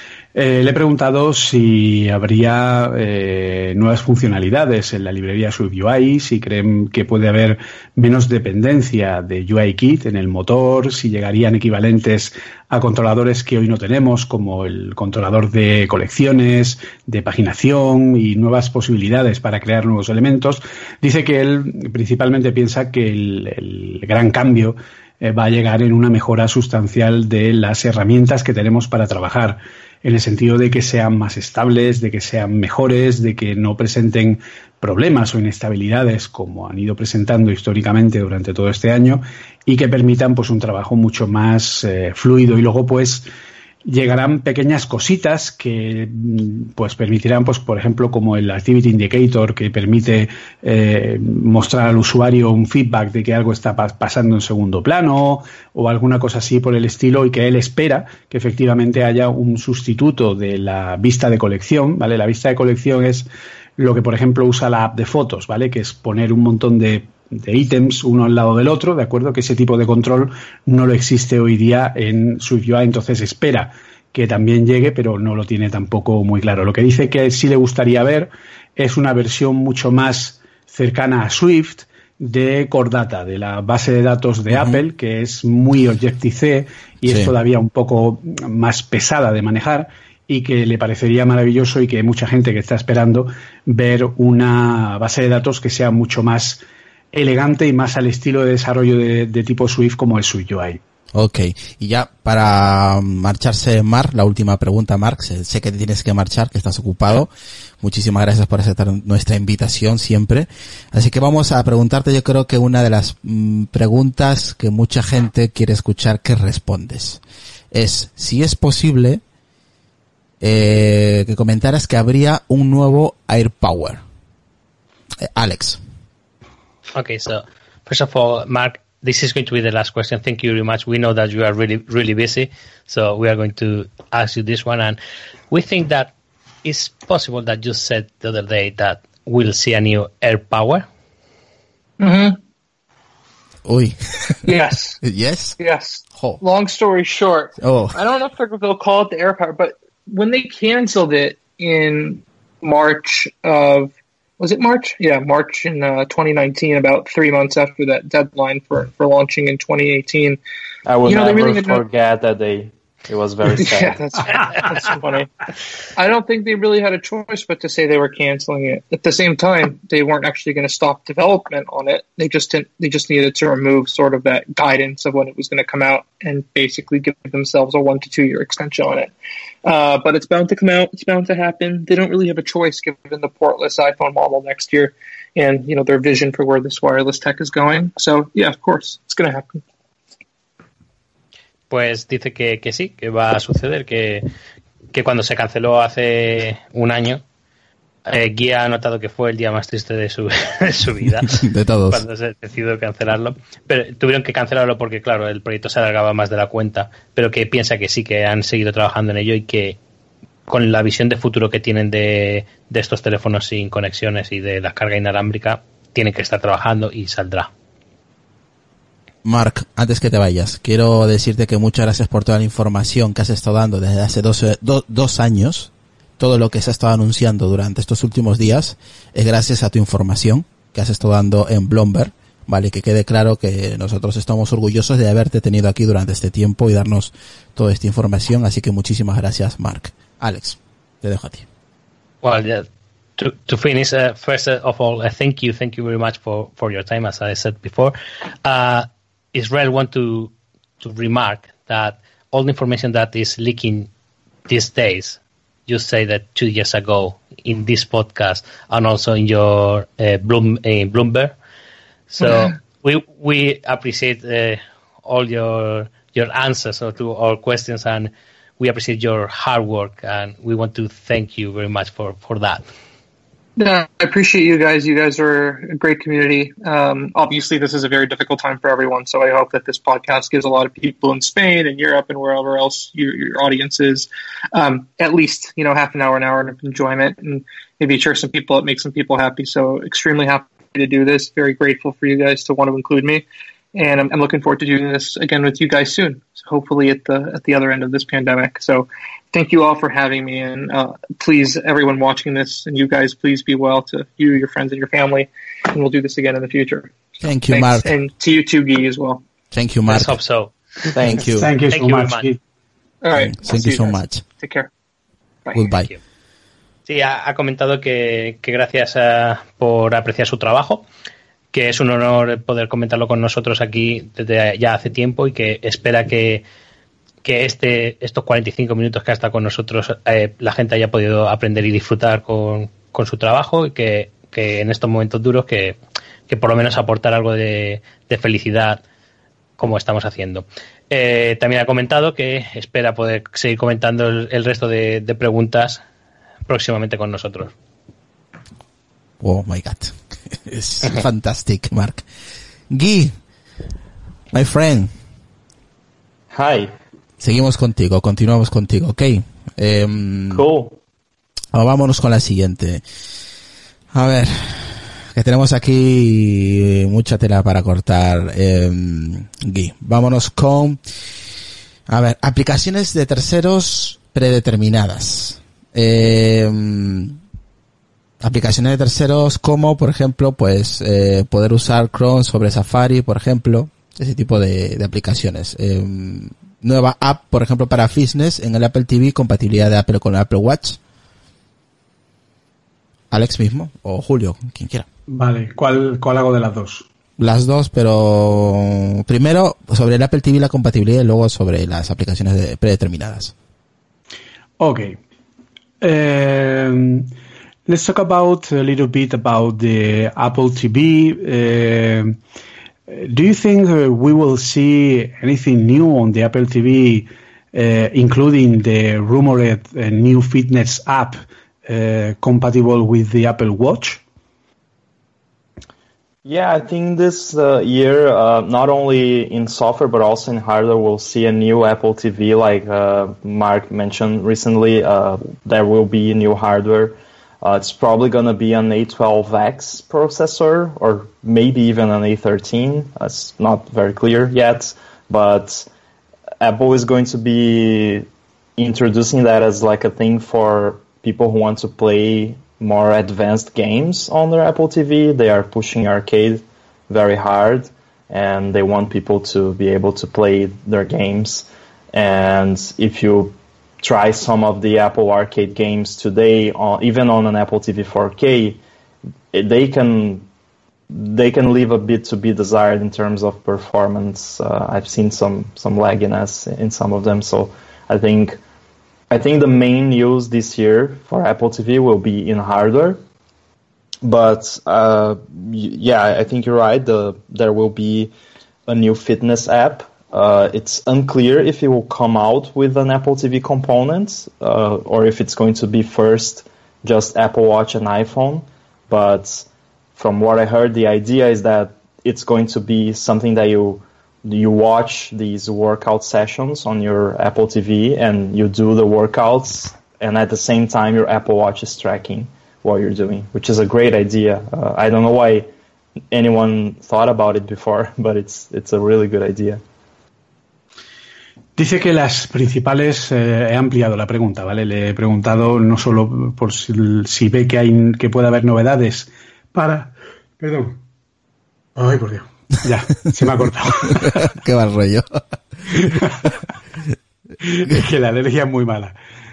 Eh, le he preguntado si habría eh, nuevas funcionalidades en la librería SwiftUI, si creen que puede haber menos dependencia de UIKit en el motor, si llegarían equivalentes a controladores que hoy no tenemos, como el controlador de colecciones, de paginación y nuevas posibilidades para crear nuevos elementos. Dice que él principalmente piensa que el, el gran cambio eh, va a llegar en una mejora sustancial de las herramientas que tenemos para trabajar, en el sentido de que sean más estables, de que sean mejores, de que no presenten problemas o inestabilidades como han ido presentando históricamente durante todo este año, y que permitan pues un trabajo mucho más eh, fluido. Y luego pues llegarán pequeñas cositas que pues permitirán, pues por ejemplo, como el Activity Indicator, que permite eh, mostrar al usuario un feedback de que algo está pa- pasando en segundo plano, o alguna cosa así por el estilo, y que él espera que efectivamente haya un sustituto de la vista de colección, ¿vale? La vista de colección es lo que, por ejemplo, usa la app de fotos, ¿vale? Que es poner un montón de de ítems uno al lado del otro, ¿de acuerdo? Que ese tipo de control no lo existe hoy día en SwiftUI, entonces espera que también llegue, pero no lo tiene tampoco muy claro. Lo que dice que sí le gustaría ver es una versión mucho más cercana a Swift de Core Data, de la base de datos de uh-huh. Apple, que es muy Objective-C y sí. es todavía un poco más pesada de manejar, y que le parecería maravilloso, y que hay mucha gente que está esperando ver una base de datos que sea mucho más elegante y más al estilo de desarrollo de, de tipo Swift como es SwiftUI. Ok, y ya para marcharse, Marc, la última pregunta, Marc, sé, sé que te tienes que marchar, que estás ocupado. Muchísimas gracias por aceptar nuestra invitación siempre. Así que vamos a preguntarte, yo creo que una de las mm, preguntas que mucha gente quiere escuchar que respondes es si es posible eh, que comentaras que habría un nuevo AirPower. Eh, Alex. Okay, so first of all, Mark, this is going to be the last question. Thank you very much. We know that you are really, really busy, so we are going to ask you this one. And we think that it's possible that you said the other day that we'll see a new AirPower. Mm-hmm. Uy. Yes. Yes? Yes. Oh. Long story short, oh. I don't know if they'll call it the AirPower, but when they canceled it in March of, was it March? Yeah, March in uh, twenty nineteen, about three months after that deadline for, for launching in twenty eighteen. I will you know, never really forget no- that day. It was very sad. Yeah, that's, that's funny. I don't think they really had a choice but to say they were canceling it. At the same time, they weren't actually going to stop development on it. They just didn't, they just needed to remove sort of that guidance of when it was going to come out and basically give themselves a one to two year extension on it. Uh, but it's bound to come out. It's bound to happen. They don't really have a choice given the portless iPhone model next year and, you know, their vision for where this wireless tech is going. So, yeah, of course, it's going to happen. Pues dice que, que sí, que va a suceder, que, que cuando se canceló hace un año, eh, Guía ha notado que fue el día más triste de su, de su vida. De todos. Cuando se decidió cancelarlo. Pero tuvieron que cancelarlo porque, claro, el proyecto se alargaba más de la cuenta, pero que piensa que sí, que han seguido trabajando en ello y que con la visión de futuro que tienen de, de estos teléfonos sin conexiones y de la carga inalámbrica, tienen que estar trabajando y saldrá. Mark, antes que te vayas, quiero decirte que muchas gracias por toda la información que has estado dando desde hace dos, do, dos años. Todo lo que se ha estado anunciando durante estos últimos días es gracias a tu información que has estado dando en Bloomberg. Vale, que quede claro que nosotros estamos orgullosos de haberte tenido aquí durante este tiempo y darnos toda esta información. Así que muchísimas gracias, Mark. Alex, te dejo a ti. Well, yeah. To, to finish, uh, first of all, uh, thank you, thank you very much for, for your time, as I said before. Uh, Israel want to to remark that all the information that is leaking these days, you say that two years ago in this podcast and also in your uh, Bloom, uh, Bloomberg. So mm-hmm. we we appreciate uh, all your your answers to all questions, and we appreciate your hard work, and we want to thank you very much for, for that. Yeah, I appreciate you guys. You guys are a great community. Um, obviously, this is a very difficult time for everyone, so I hope that this podcast gives a lot of people in Spain and Europe and wherever else your, your audience is um, at least, you know, half an hour, an hour of enjoyment, and maybe share some people, it makes some people happy. So extremely happy to do this. Very grateful for you guys to want to include me. And I'm, I'm looking forward to doing this again with you guys soon. So hopefully at the at the other end of this pandemic. So thank you all for having me, and uh, please, everyone watching this, and you guys, please be well to you, your friends, and your family, and we'll do this again in the future. Thank you, Thanks. Mark. And to you too, Guy, as well. Thank you, Mark. Let's hope so. Thank you. Thank you Thank so you much. very much. All right. Thank you so much. Take care. Bye. Goodbye. Sí, ha, ha comentado que, que gracias a, por apreciar su trabajo, que es un honor poder comentarlo con nosotros aquí desde ya hace tiempo y que espera que, que este estos cuarenta y cinco minutos que ha estado con nosotros eh, la gente haya podido aprender y disfrutar con, con su trabajo y que, que en estos momentos duros que, que por lo menos aportar algo de, de felicidad como estamos haciendo. Eh, también ha comentado que espera poder seguir comentando el, el resto de, de preguntas próximamente con nosotros. Oh my God. It's fantastic, Mark. Guy, my friend. Hi. Seguimos contigo, continuamos contigo, ¿ok? Um, cool. Vámonos con la siguiente. A ver, que tenemos aquí mucha tela para cortar, eh, Guy. Vámonos con, a ver, aplicaciones de terceros predeterminadas. Eh, aplicaciones de terceros como, por ejemplo, pues eh, poder usar Chrome sobre Safari, por ejemplo, ese tipo de, de aplicaciones. Eh, nueva app, por ejemplo, para fitness en el Apple T V, compatibilidad de Apple con el Apple Watch. Alex mismo, o Julio, quien quiera. Vale, ¿cuál, cuál hago de las dos? Las dos, pero primero sobre el Apple T V la compatibilidad y luego sobre las aplicaciones de, predeterminadas. Okay. Um, let's talk about a little bit about the Apple T V. Uh, do you think uh, we will see anything new on the Apple T V, uh, including the rumored uh, new fitness app uh, compatible with the Apple Watch? Yeah, I think this uh, year, uh, not only in software but also in hardware, we'll see a new Apple T V. Like uh, Mark mentioned recently, uh, there will be new hardware. Uh, it's probably going to be an A twelve X processor or maybe even an A thirteen. It's not very clear yet, but Apple is going to be introducing that as like a thing for people who want to play more advanced games on their Apple T V. They are pushing arcade very hard, and they want people to be able to play their games. And if you try some of the Apple Arcade games today, on, even on an Apple T V four K, they can they can leave a bit to be desired in terms of performance. Uh, I've seen some some lagginess in some of them, so I think I think the main news this year for Apple T V will be in hardware. But uh, yeah, I think you're right. The, there will be a new fitness app. Uh, it's unclear if it will come out with an Apple T V component uh, or if it's going to be first just Apple Watch and iPhone. But from what I heard, the idea is that it's going to be something that you you watch these workout sessions on your Apple T V and you do the workouts, and at the same time your Apple Watch is tracking what you're doing, which is a great idea. Uh, I don't know why anyone thought about it before, but it's it's a really good idea. Dice que las principales, eh, he ampliado la pregunta, ¿vale? Le he preguntado no solo por si, si ve que hay que puede haber novedades para... Perdón. Ay, por Dios. Ya, se me ha cortado. Qué mal rollo. Es que la alergia es muy mala.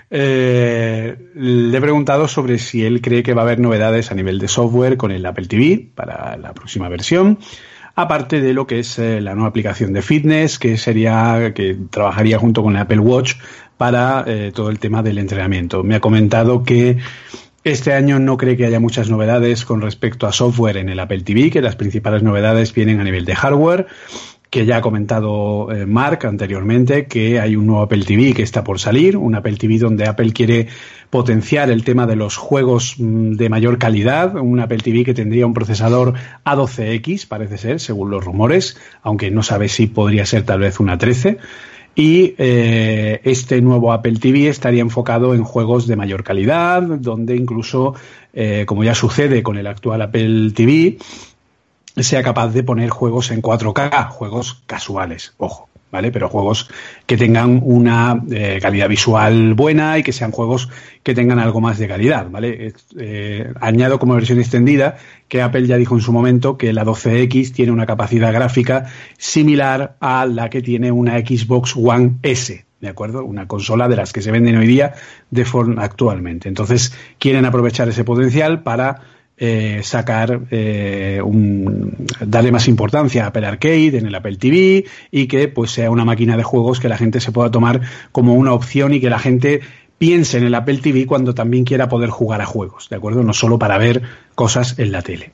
Eh, le he preguntado sobre si él cree que va a haber novedades a nivel de software con el Apple T V para la próxima versión, aparte de lo que es eh, la nueva aplicación de fitness, que sería que trabajaría junto con el Apple Watch para eh, todo el tema del entrenamiento. Me ha comentado que este año no cree que haya muchas novedades con respecto a software en el Apple T V, que las principales novedades vienen a nivel de hardware, que ya ha comentado eh, Mark anteriormente, que hay un nuevo Apple T V que está por salir, un Apple T V donde Apple quiere potenciar el tema de los juegos mmm, de mayor calidad, un Apple T V que tendría un procesador A doce X, parece ser, según los rumores, aunque no sabe si podría ser tal vez una trece. Y eh, este nuevo Apple T V estaría enfocado en juegos de mayor calidad, donde incluso, eh, como ya sucede con el actual Apple T V, sea capaz de poner juegos en cuatro K, juegos casuales, ojo, ¿vale? Pero juegos que tengan una eh, calidad visual buena y que sean juegos que tengan algo más de calidad, ¿vale? Eh, añado como versión extendida que Apple ya dijo en su momento que la doce X tiene una capacidad gráfica similar a la que tiene una Xbox One S, ¿de acuerdo? Una consola de las que se venden hoy día de forma actualmente. Entonces, quieren aprovechar ese potencial para Eh, sacar, eh, un, darle más importancia a Apple Arcade en el Apple T V y que pues sea una máquina de juegos que la gente se pueda tomar como una opción y que la gente piense en el Apple T V cuando también quiera poder jugar a juegos, ¿de acuerdo? No solo para ver cosas en la tele.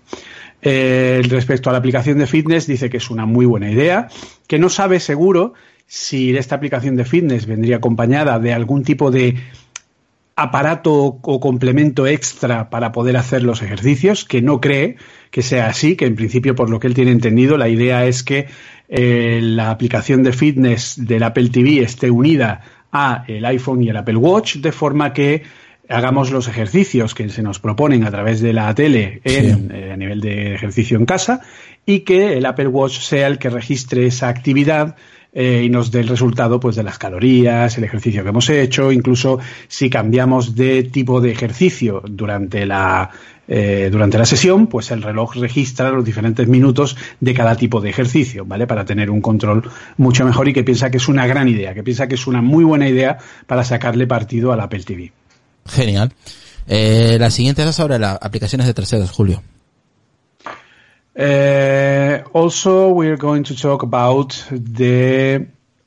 Eh, respecto a la aplicación de fitness, dice que es una muy buena idea, que no sabe seguro si esta aplicación de fitness vendría acompañada de algún tipo de aparato o complemento extra para poder hacer los ejercicios, que no cree que sea así, que en principio, por lo que él tiene entendido, la idea es que eh, la aplicación de fitness del Apple T V esté unida a el iPhone y el Apple Watch, de forma que hagamos los ejercicios que se nos proponen a través de la tele en, sí. eh, a nivel de ejercicio en casa, y que el Apple Watch sea el que registre esa actividad Eh, y nos dé el resultado pues de las calorías, el ejercicio que hemos hecho, incluso si cambiamos de tipo de ejercicio durante la eh, durante la sesión, pues el reloj registra los diferentes minutos de cada tipo de ejercicio, ¿vale? Para tener un control mucho mejor, y que piensa que es una gran idea, que piensa que es una muy buena idea para sacarle partido al Apple T V. Genial. Eh, la siguiente es sobre las aplicaciones de terceros, Julio. Uh, also, we're going to talk about the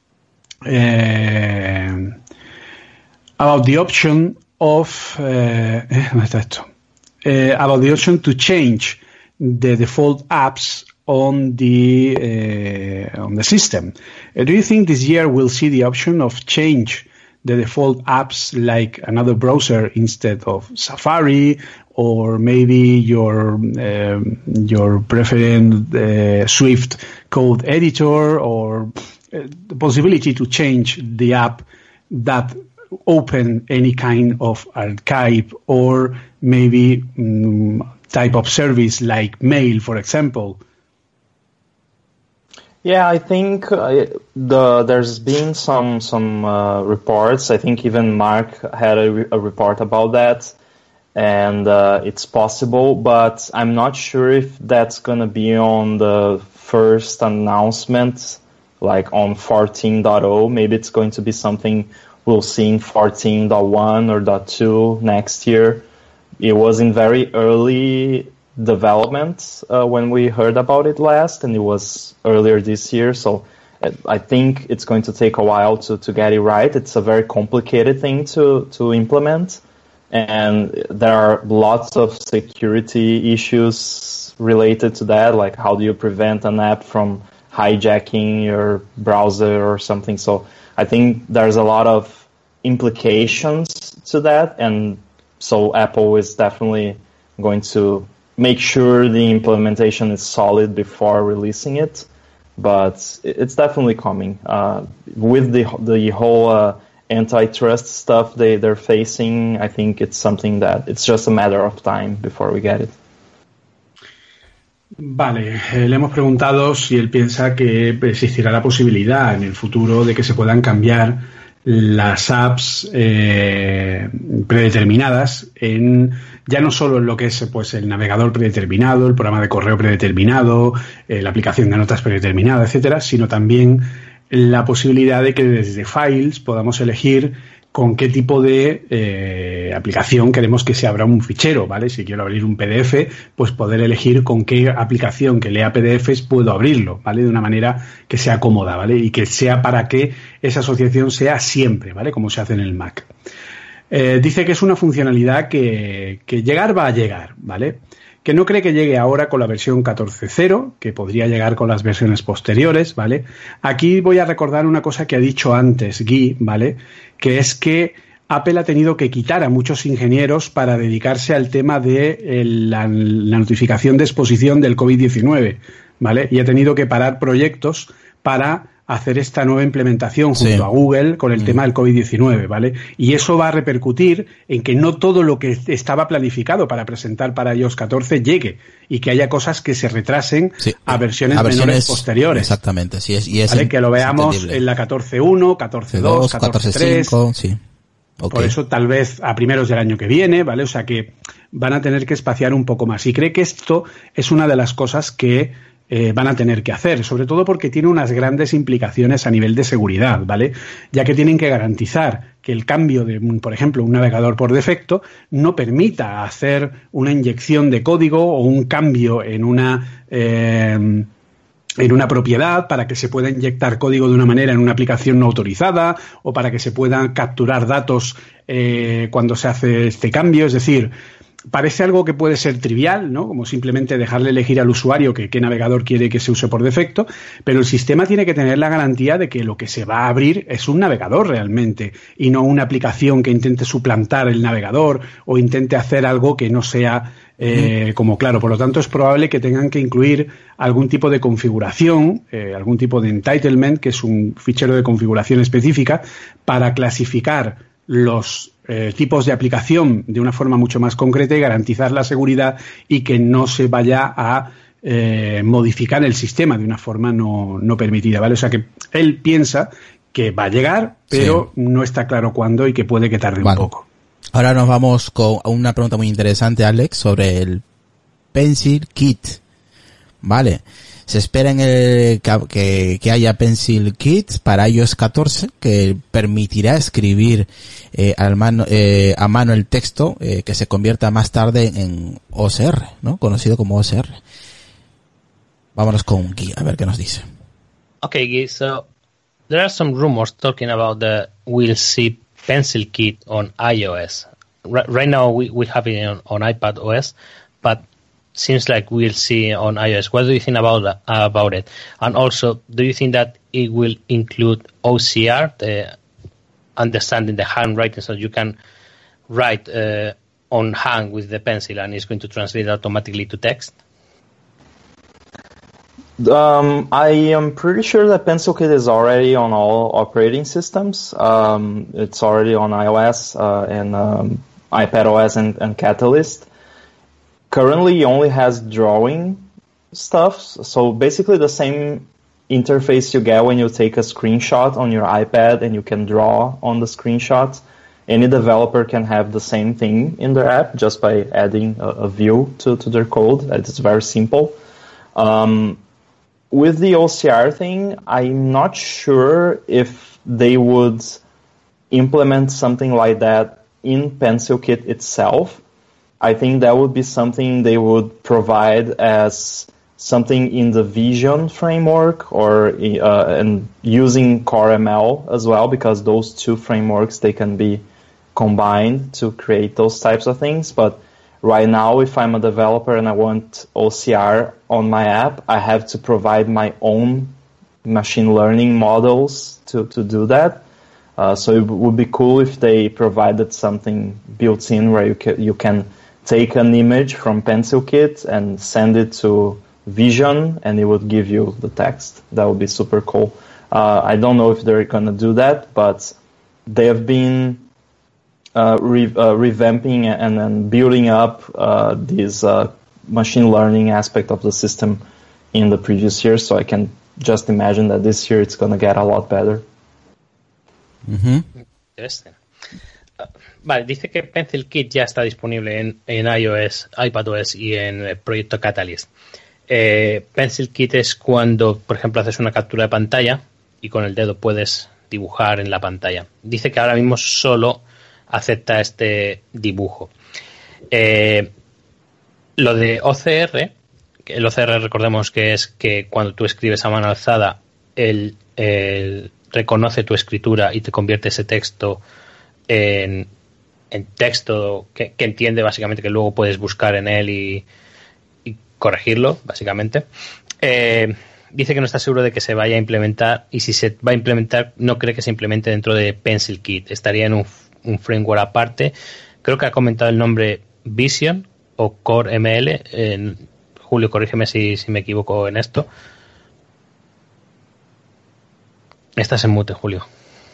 uh, about the option of uh, uh, about the option to change the default apps on the uh, on the system. Uh, do you think this year we'll see the option of change the default apps like another browser instead of Safari, or maybe your um, your preferred uh, Swift code editor, or uh, the possibility to change the app that open any kind of archive, or maybe um, type of service like mail, for example? Yeah, I think uh, the there's been some some uh, reports. I think even Mark had a, re- a report about that, and uh, it's possible, but I'm not sure if that's gonna be on the first announcement, like on fourteen point oh. Maybe it's going to be something we'll see in fourteen point one or .two next year. It was in very early development uh, when we heard about it last, and it was earlier this year, so I think it's going to take a while to, to get it right. It's a very complicated thing to, to implement, and there are lots of security issues related to that, like how do you prevent an app from hijacking your browser or something. So I think there's a lot of implications to that, and so Apple is definitely going to make sure the implementation is solid before releasing it, but it's definitely coming. Uh, with the the whole uh, antitrust stuff they, they're facing, I think it's something that it's just a matter of time before we get it. Vale, eh, le hemos preguntado si él piensa que existirá la posibilidad en el futuro de que se puedan cambiar las apps eh, predeterminadas en ya no solo en lo que es pues el navegador predeterminado, el programa de correo predeterminado, eh, la aplicación de notas predeterminada, etcétera, sino también la posibilidad de que desde Files podamos elegir con qué tipo de eh, aplicación queremos que se abra un fichero, ¿vale? Si quiero abrir un P D F, pues poder elegir con qué aplicación que lea P D Efes puedo abrirlo, ¿vale? De una manera que sea cómoda, ¿vale? Y que sea para que esa asociación sea siempre, ¿vale? Como se hace en el Mac. Eh, dice que es una funcionalidad que, que llegar va a llegar, ¿vale? Que no cree que llegue ahora con la versión catorce punto cero, que podría llegar con las versiones posteriores, ¿vale? Aquí voy a recordar una cosa que ha dicho antes Guy, ¿vale? Que es que Apple ha tenido que quitar a muchos ingenieros para dedicarse al tema de el, la, la notificación de exposición del COVID diecinueve, ¿vale? Y ha tenido que parar proyectos para hacer esta nueva implementación junto sí. a Google con el mm. tema del COVID diecinueve, ¿vale? Y eso va a repercutir en que no todo lo que estaba planificado para presentar para iOS catorce llegue y que haya cosas que se retrasen sí. a versiones, a versiones menores posteriores. Exactamente, sí, es, y es ¿vale? Que lo veamos en la catorce punto uno, catorce punto dos, catorce punto tres. Sí. Okay. Por eso tal vez a primeros del año que viene, ¿vale? O sea que van a tener que espaciar un poco más. Y cree que esto es una de las cosas que Eh, van a tener que hacer, sobre todo porque tiene unas grandes implicaciones a nivel de seguridad, ¿vale? Ya que tienen que garantizar que el cambio de, por ejemplo, un navegador por defecto no permita hacer una inyección de código o un cambio en una eh, en una propiedad para que se pueda inyectar código de una manera en una aplicación no autorizada o para que se puedan capturar datos eh, cuando se hace este cambio, es decir, parece algo que puede ser trivial, ¿no? Como simplemente dejarle elegir al usuario que qué navegador quiere que se use por defecto, pero el sistema tiene que tener la garantía de que lo que se va a abrir es un navegador realmente y no una aplicación que intente suplantar el navegador o intente hacer algo que no sea eh, mm. como claro. Por lo tanto, es probable que tengan que incluir algún tipo de configuración, eh, algún tipo de entitlement, que es un fichero de configuración específica para clasificar los eh, tipos de aplicación de una forma mucho más concreta y garantizar la seguridad y que no se vaya a eh, modificar el sistema de una forma no, no permitida, ¿vale? O sea que él piensa que va a llegar, pero sí. no está claro cuándo y que puede que tarde vale. un poco. Ahora nos vamos con una pregunta muy interesante, Alex, sobre el Pencil Kit, ¿vale? Se espera en el, que, que haya Pencil Kit para iOS catorce que permitirá escribir eh, al mano, eh, a mano el texto eh, que se convierta más tarde en O S R, ¿no? Conocido como O S R. Vámonos con Guy, a ver qué nos dice. Okay, Guy, so there are some rumors talking about the we'll see Pencil Kit on iOS. R- right now we, we have it on, on iPad O S, but seems like we'll see on iOS. What do you think about uh, about it? And also, do you think that it will include O C R, the understanding the handwriting, so you can write uh, on hand with the pencil and it's going to translate automatically to text? Um, I am pretty sure that PencilKit is already on all operating systems. Um, it's already on iOS uh, and um, iPadOS and, and Catalyst. Currently, it only has drawing stuff, so basically the same interface you get when you take a screenshot on your iPad and you can draw on the screenshot. Any developer can have the same thing in their app just by adding a, a view to, to their code. It's very simple. Um, with the O C R thing, I'm not sure if they would implement something like that in PencilKit itself. I think that would be something they would provide as something in the Vision framework or uh, and using Core M L as well, because those two frameworks, they can be combined to create those types of things. But right now, if I'm a developer and I want O C R on my app, I have to provide my own machine learning models to, to do that. Uh, so it would be cool if they provided something built in where you can, you can take an image from PencilKit and send it to Vision, and it would give you the text. That would be super cool. Uh, I don't know if they're going to do that, but they have been uh, re- uh, revamping and then building up uh, this uh, machine learning aspect of the system in the previous years, so I can just imagine that this year it's going to get a lot better. Mm-hmm. Interesting. Uh, vale, dice que PencilKit ya está disponible en, en iOS, iPadOS y en el proyecto Catalyst. Eh, PencilKit es cuando, por ejemplo, haces una captura de pantalla y con el dedo puedes dibujar en la pantalla. Dice que ahora mismo solo acepta este dibujo. Eh, lo de O C R, el O C R recordemos que es que cuando tú escribes a mano alzada, él, él reconoce tu escritura y te convierte ese texto en, en texto que, que entiende básicamente, que luego puedes buscar en él y corregirlo, básicamente. Eh, dice que no está seguro de que se vaya a implementar, y si se va a implementar, no cree que se implemente dentro de PencilKit. Estaría en un, un framework aparte. Creo que ha comentado el nombre Vision o Core M L. Eh, Julio, corrígeme si, si me equivoco en esto. Estás en mute, Julio.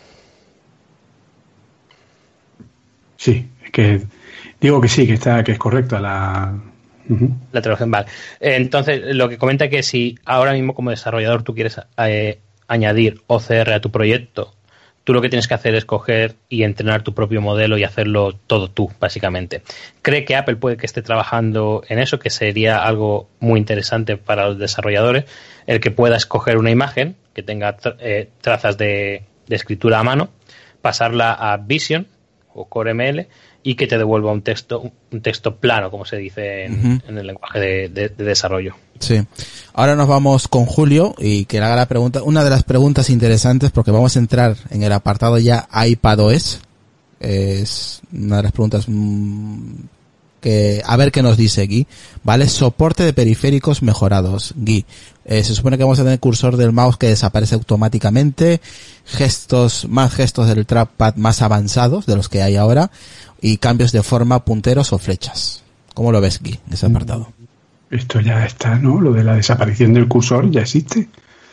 Sí, es que digo que sí, que está, que es correcta la... Uh-huh. La traducción, vale. Entonces, lo que comenta es que si ahora mismo como desarrollador tú quieres eh, añadir O C R a tu proyecto, tú lo que tienes que hacer es coger y entrenar tu propio modelo y hacerlo todo tú, básicamente. Cree que Apple puede que esté trabajando en eso, que sería algo muy interesante para los desarrolladores, el que puedas coger una imagen que tenga tra- eh, trazas de, de escritura a mano, pasarla a Vision o Core M L y que te devuelva un texto un texto plano, como se dice en, uh-huh. en el lenguaje de, de, de desarrollo. Sí. Ahora nos vamos con Julio y que le haga la pregunta, una de las preguntas interesantes, porque vamos a entrar en el apartado ya iPadOS. Es una de las preguntas mmm, que a ver qué nos dice Gui, ¿vale? Soporte de periféricos mejorados. Gui, eh, se supone que vamos a tener cursor del mouse que desaparece automáticamente, gestos, más gestos del trackpad más avanzados de los que hay ahora, y cambios de forma, punteros o flechas. ¿Cómo lo ves, Gui, en ese apartado? Esto ya está, ¿no? Lo de la desaparición del cursor ya existe.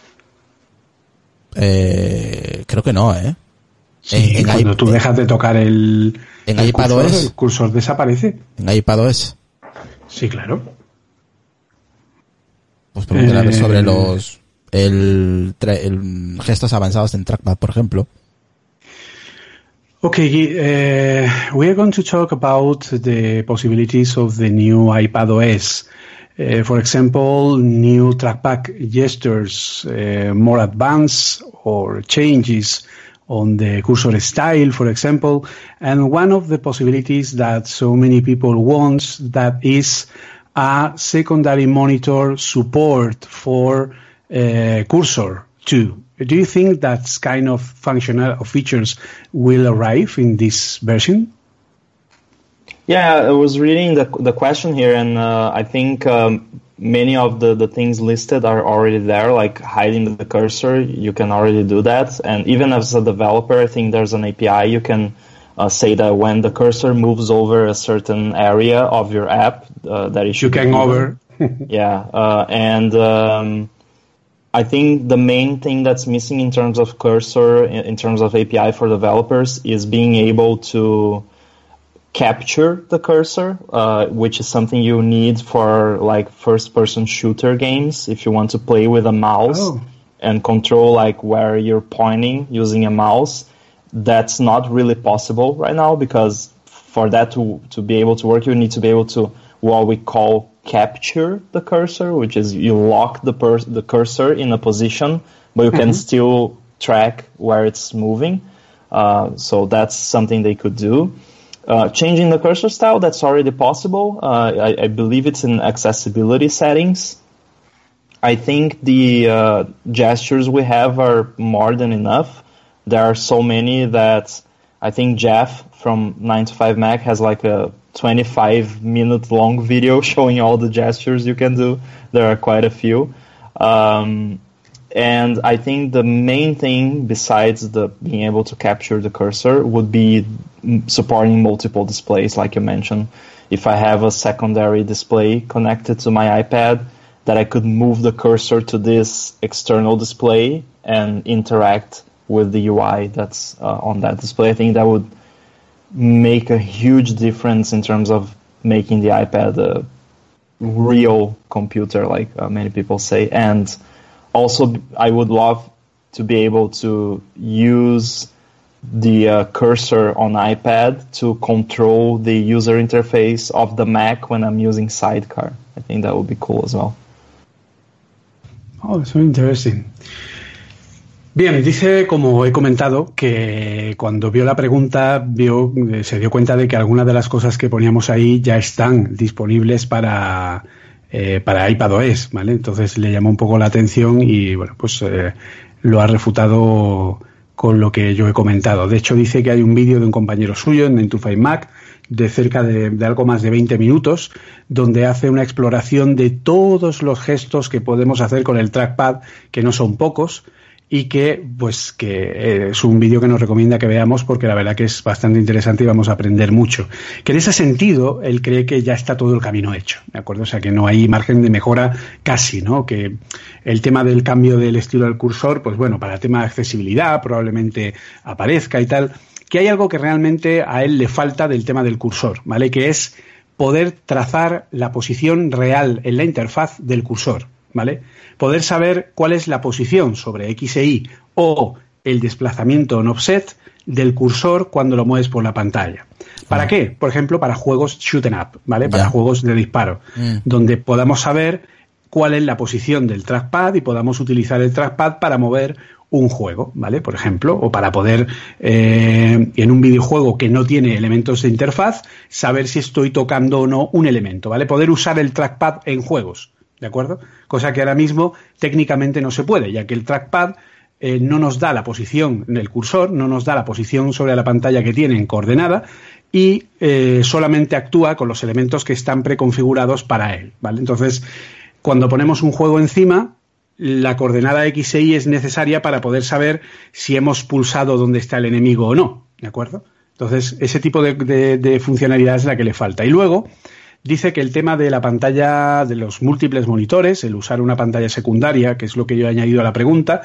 Eh, creo que no, ¿eh? Sí, en, en cuando i- tú dejas de tocar el, en el iPadOS, cursor, el cursor desaparece. En iPadOS. Sí, claro. Pues pregúntale a ver Eh, sobre los el, tra- el gestos avanzados en trackpad, por ejemplo. Okay, uh, we are going to talk about the possibilities of the new iPadOS. Uh, for example, new trackpad gestures, uh, more advanced, or changes on the cursor style, for example. And one of the possibilities that so many people want, that is a secondary monitor support for uh, cursor too. Do you think that kind of functional features will arrive in this version? Yeah, I was reading the the question here, and uh, I think um, many of the, the things listed are already there, like hiding the cursor. You can already do that. And even as a developer, I think there's an A P I. You can uh, say that when the cursor moves over a certain area of your app, uh, that it should you can be over. yeah, uh, and um, I think the main thing that's missing in terms of cursor, in, in terms of A P I for developers, is being able to capture the cursor, uh, which is something you need for like first-person shooter games. If you want to play with a mouse, oh. and control like where you're pointing using a mouse. That's not really possible right now, because for that to, to be able to work, you need to be able to what we call capture the cursor, which is you lock the per- the cursor in a position, but you mm-hmm. can still track where it's moving. Uh, so that's something they could do. Uh, changing the cursor style, that's already possible. Uh, I, I believe it's in accessibility settings. I think the uh, gestures we have are more than enough. There are so many that I think Jeff from nine to five Mac has like a twenty-five minute long video showing all the gestures you can do. There are quite a few. Um, and I think the main thing besides the being able to capture the cursor would be supporting multiple displays, like you mentioned. If I have a secondary display connected to my iPad, that I could move the cursor to this external display and interact with the U I that's uh, on that display. I think that would make a huge difference in terms of making the iPad a real computer, like uh, many people say. And also, I would love to be able to use the uh, cursor on iPad to control the user interface of the Mac when I'm using Sidecar. I think that would be cool as well. Oh, so interesting. Bien, dice, como he comentado, que cuando vio la pregunta vio, se dio cuenta de que algunas de las cosas que poníamos ahí ya están disponibles para, eh, para iPadOS, ¿vale? Entonces le llamó un poco la atención y, bueno, pues eh, lo ha refutado con lo que yo he comentado. De hecho, dice que hay un vídeo de un compañero suyo en nine to five Mac de cerca de, de algo más de veinte minutos, donde hace una exploración de todos los gestos que podemos hacer con el trackpad, que no son pocos, y que pues que es un vídeo que nos recomienda que veamos porque la verdad que es bastante interesante y vamos a aprender mucho. Que en ese sentido él cree que ya está todo el camino hecho, ¿de acuerdo? O sea, que no hay margen de mejora casi, ¿no? Que el tema del cambio del estilo del cursor, pues bueno, para el tema de accesibilidad probablemente aparezca y tal, que hay algo que realmente a él le falta del tema del cursor, ¿vale? Que es poder trazar la posición real en la interfaz del cursor, ¿vale? Poder saber cuál es la posición sobre X e Y o el desplazamiento en offset del cursor cuando lo mueves por la pantalla. ¿Para ah. qué? Por ejemplo, para juegos shoot 'em up, ¿vale? Para yeah. juegos de disparo, mm. donde podamos saber cuál es la posición del trackpad y podamos utilizar el trackpad para mover un juego, ¿vale? Por ejemplo, o para poder, eh, en un videojuego que no tiene elementos de interfaz, saber si estoy tocando o no un elemento, ¿vale? Poder usar el trackpad en juegos, ¿de acuerdo? Cosa que ahora mismo técnicamente no se puede, ya que el trackpad eh, no nos da la posición en el cursor, no nos da la posición sobre la pantalla que tiene en coordenada y eh, solamente actúa con los elementos que están preconfigurados para él, ¿vale? Entonces, cuando ponemos un juego encima, la coordenada X e Y es necesaria para poder saber si hemos pulsado donde está el enemigo o no, ¿de acuerdo? Entonces, ese tipo de, de, de funcionalidad es la que le falta. Y luego, dice que el tema de la pantalla, de los múltiples monitores, el usar una pantalla secundaria, que es lo que yo he añadido a la pregunta,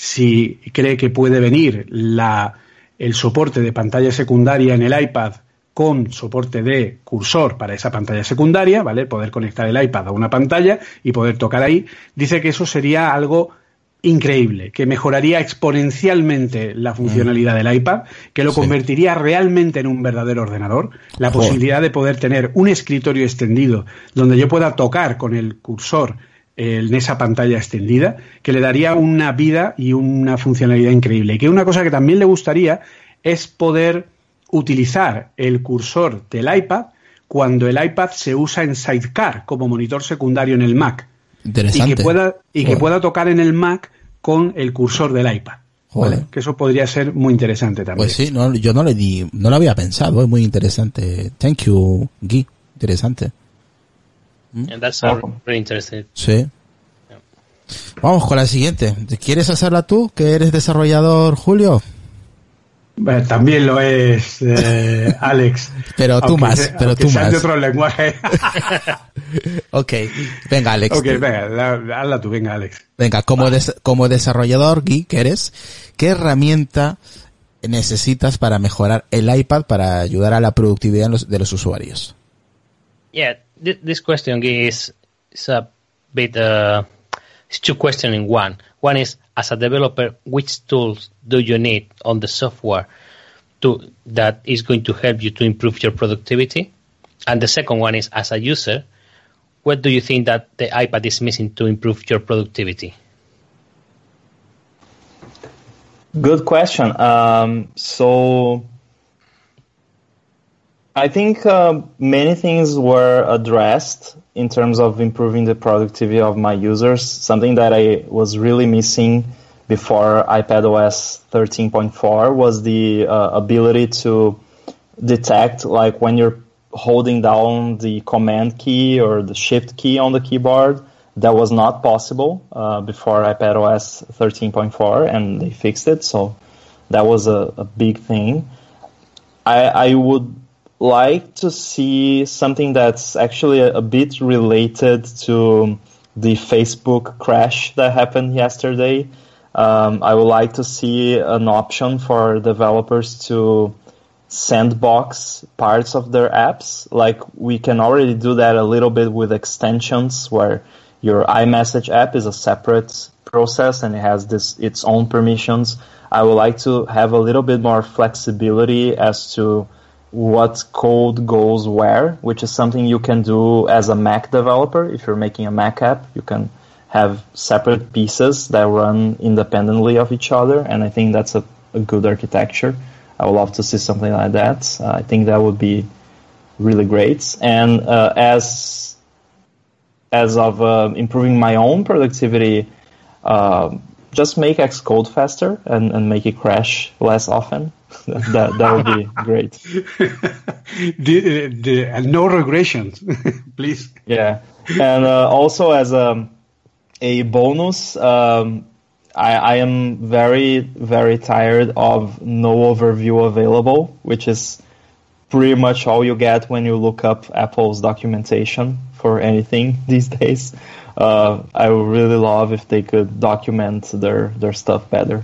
si cree que puede venir la, el soporte de pantalla secundaria en el iPad con soporte de cursor para esa pantalla secundaria, ¿vale? Poder conectar el iPad a una pantalla y poder tocar ahí. Dice que eso sería algo increíble, que mejoraría exponencialmente la funcionalidad del iPad, que lo sí. convertiría realmente en un verdadero ordenador, la Joder. posibilidad de poder tener un escritorio extendido donde yo pueda tocar con el cursor en esa pantalla extendida, que le daría una vida y una funcionalidad increíble. Y que una cosa que también le gustaría es poder utilizar el cursor del iPad cuando el iPad se usa en Sidecar como monitor secundario en el Mac. Interesante. Y que pueda, y que pueda tocar en el Mac con el cursor del iPad. ¿Vale? Que eso podría ser muy interesante también. Pues sí, no, yo no le di, no lo había pensado, es muy interesante. Thank you, Guy. Interesante. And that's oh. very interesting. Sí. Yeah. Vamos con la siguiente. ¿Quieres hacerla tú, que eres desarrollador, Julio? Bueno, también lo es eh, Alex. Pero tú más, sea, pero tú más. de otro lenguaje. Ok, venga Alex. Ok, venga, la, hazla tú, venga Alex. Venga, como, des, como desarrollador geek que eres, ¿qué herramienta necesitas para mejorar el iPad para ayudar a la productividad de los, de los usuarios? Yeah, th- this question is, is a bit uh, it's two questions in one. One is, as a developer, which tools do you need on the software to that is going to help you to improve your productivity? And the second one is, as a user, what do you think that the iPad is missing to improve your productivity? Good question. Um, so I think uh, many things were addressed in terms of improving the productivity of my users. Something that I was really missing before iPadOS thirteen point four was the uh, ability to detect, like, when you're holding down the command key or the shift key on the keyboard. That was not possible uh, before iPadOS thirteen point four, and they fixed it, so that was a, a big thing. I, I would like to see something that's actually a, a bit related to the Facebook crash that happened yesterday. Um, I would like to see an option for developers to sandbox parts of their apps. Like, we can already do that a little bit with extensions, where your iMessage app is a separate process and it has this its own permissions. I would like to have a little bit more flexibility as to what code goes where, which is something you can do as a Mac developer. If you're making a Mac app, you can have separate pieces that run independently of each other, and I think that's a, a good architecture. I would love to see something like that. Uh, I think that would be really great. And uh, as as of uh, improving my own productivity, uh, just make Xcode faster and, and make it crash less often. that that would be great. the, the, and no regressions, please. Yeah, and uh, also as a a bonus, um, I, I am very very tired of no overview available, which is pretty much all you get when you look up Apple's documentation for anything these days. Uh, I would really love if they could document their, their stuff better.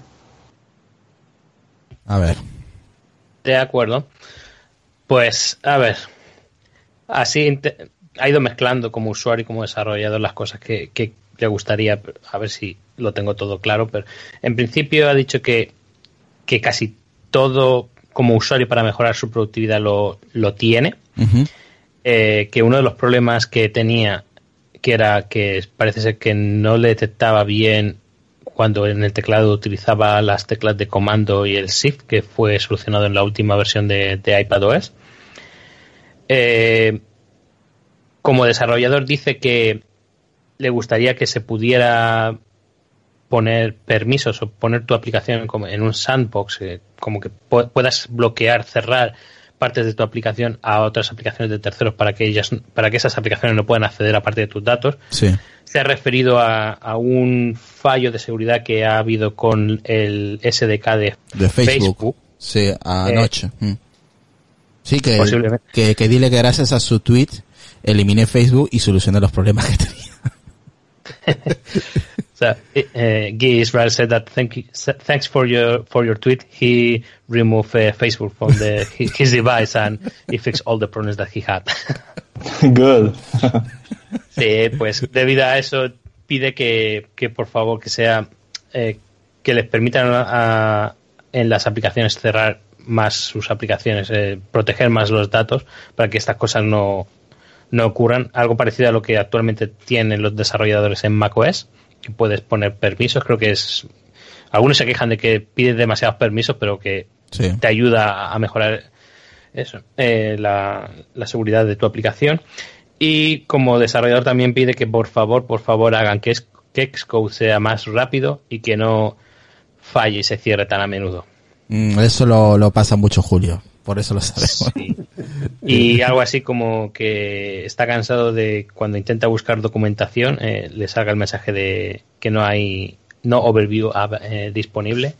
A ver. De acuerdo. Pues, a ver. Así ha ido mezclando como usuario y como desarrollador las cosas que, que le gustaría. A ver si lo tengo todo claro. Pero en principio ha dicho que, que casi todo como usuario para mejorar su productividad lo, lo tiene. Uh-huh. Eh, que uno de los problemas que tenía, que era que parece ser que no le detectaba bien cuando en el teclado utilizaba las teclas de comando y el Shift, que fue solucionado en la última versión de, de iPadOS. Eh, como desarrollador dice que le gustaría que se pudiera poner permisos o poner tu aplicación como en un sandbox, eh, como que pu- puedas bloquear, cerrar partes de tu aplicación a otras aplicaciones de terceros para que ellas, para que esas aplicaciones no puedan acceder a parte de tus datos. Sí. Se ha referido a, a un fallo de seguridad que ha habido con el S D K de, de Facebook. Facebook. Sí, anoche. Eh, sí, que, que, que dile que gracias a su tweet eliminé Facebook y solucioné los problemas que tenía. So, uh, Guy Israel said that thank you, thanks for your for your tweet. He removed uh, Facebook from the his, his device and he fixed all the problems that he had. Good. Sí, pues debido a eso pide que, que por favor que sea eh, que les permitan a, a, en las aplicaciones cerrar más sus aplicaciones, eh, proteger más los datos para que estas cosas no no ocurran. Algo parecido a lo que actualmente tienen los desarrolladores en macOS, que puedes poner permisos. Creo que es, algunos se quejan de que pides demasiados permisos, pero que sí. te ayuda a mejorar eso, eh, la, la seguridad de tu aplicación. Y como desarrollador también pide que por favor, por favor hagan que, es, que Xcode sea más rápido y que no falle y se cierre tan a menudo. Mm, eso lo, lo pasa mucho Julio, por eso lo sabemos. Sí. Y algo así como que está cansado de cuando intenta buscar documentación eh, le salga el mensaje de que no hay no overview eh, disponible.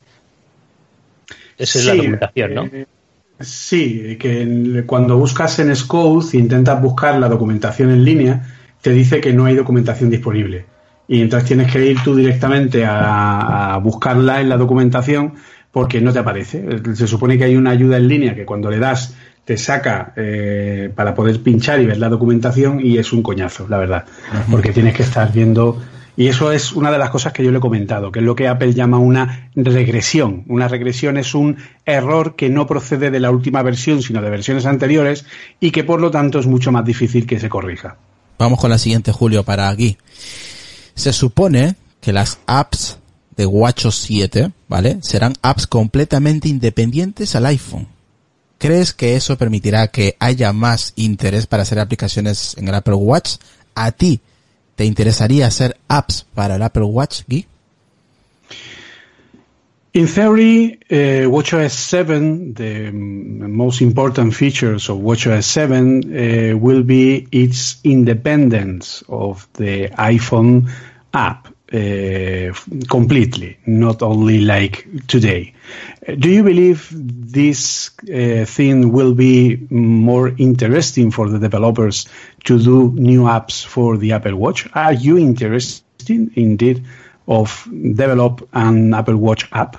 Esa es sí, la documentación, ¿no? Eh, sí, que cuando buscas en Xcode e intentas buscar la documentación en línea, te dice que no hay documentación disponible. Y entonces tienes que ir tú directamente a, a buscarla en la documentación porque no te aparece. Se supone que hay una ayuda en línea que cuando le das te saca eh, para poder pinchar y ver la documentación y es un coñazo, la verdad. Uh-huh. Porque tienes que estar viendo Y eso es una de las cosas que yo le he comentado, que es lo que Apple llama una regresión. Una regresión es un error que no procede de la última versión, sino de versiones anteriores, y que por lo tanto es mucho más difícil que se corrija. Vamos con la siguiente, Julio, para aquí. Se supone que las apps de WatchOS siete, ¿vale?, serán apps completamente independientes al iPhone. ¿Crees que eso permitirá que haya más interés para hacer aplicaciones en el Apple Watch? ¿A ti te interesaría hacer apps para el Apple Watch, Guy? In theory, uh, WatchOS seven, the most important features of WatchOS seven uh, will be its independence of the iPhone app uh, completely, not only like today. Do you believe this uh, thing will be more interesting for the developers to do new apps for the Apple Watch? Are you interested indeed of develop an Apple Watch app?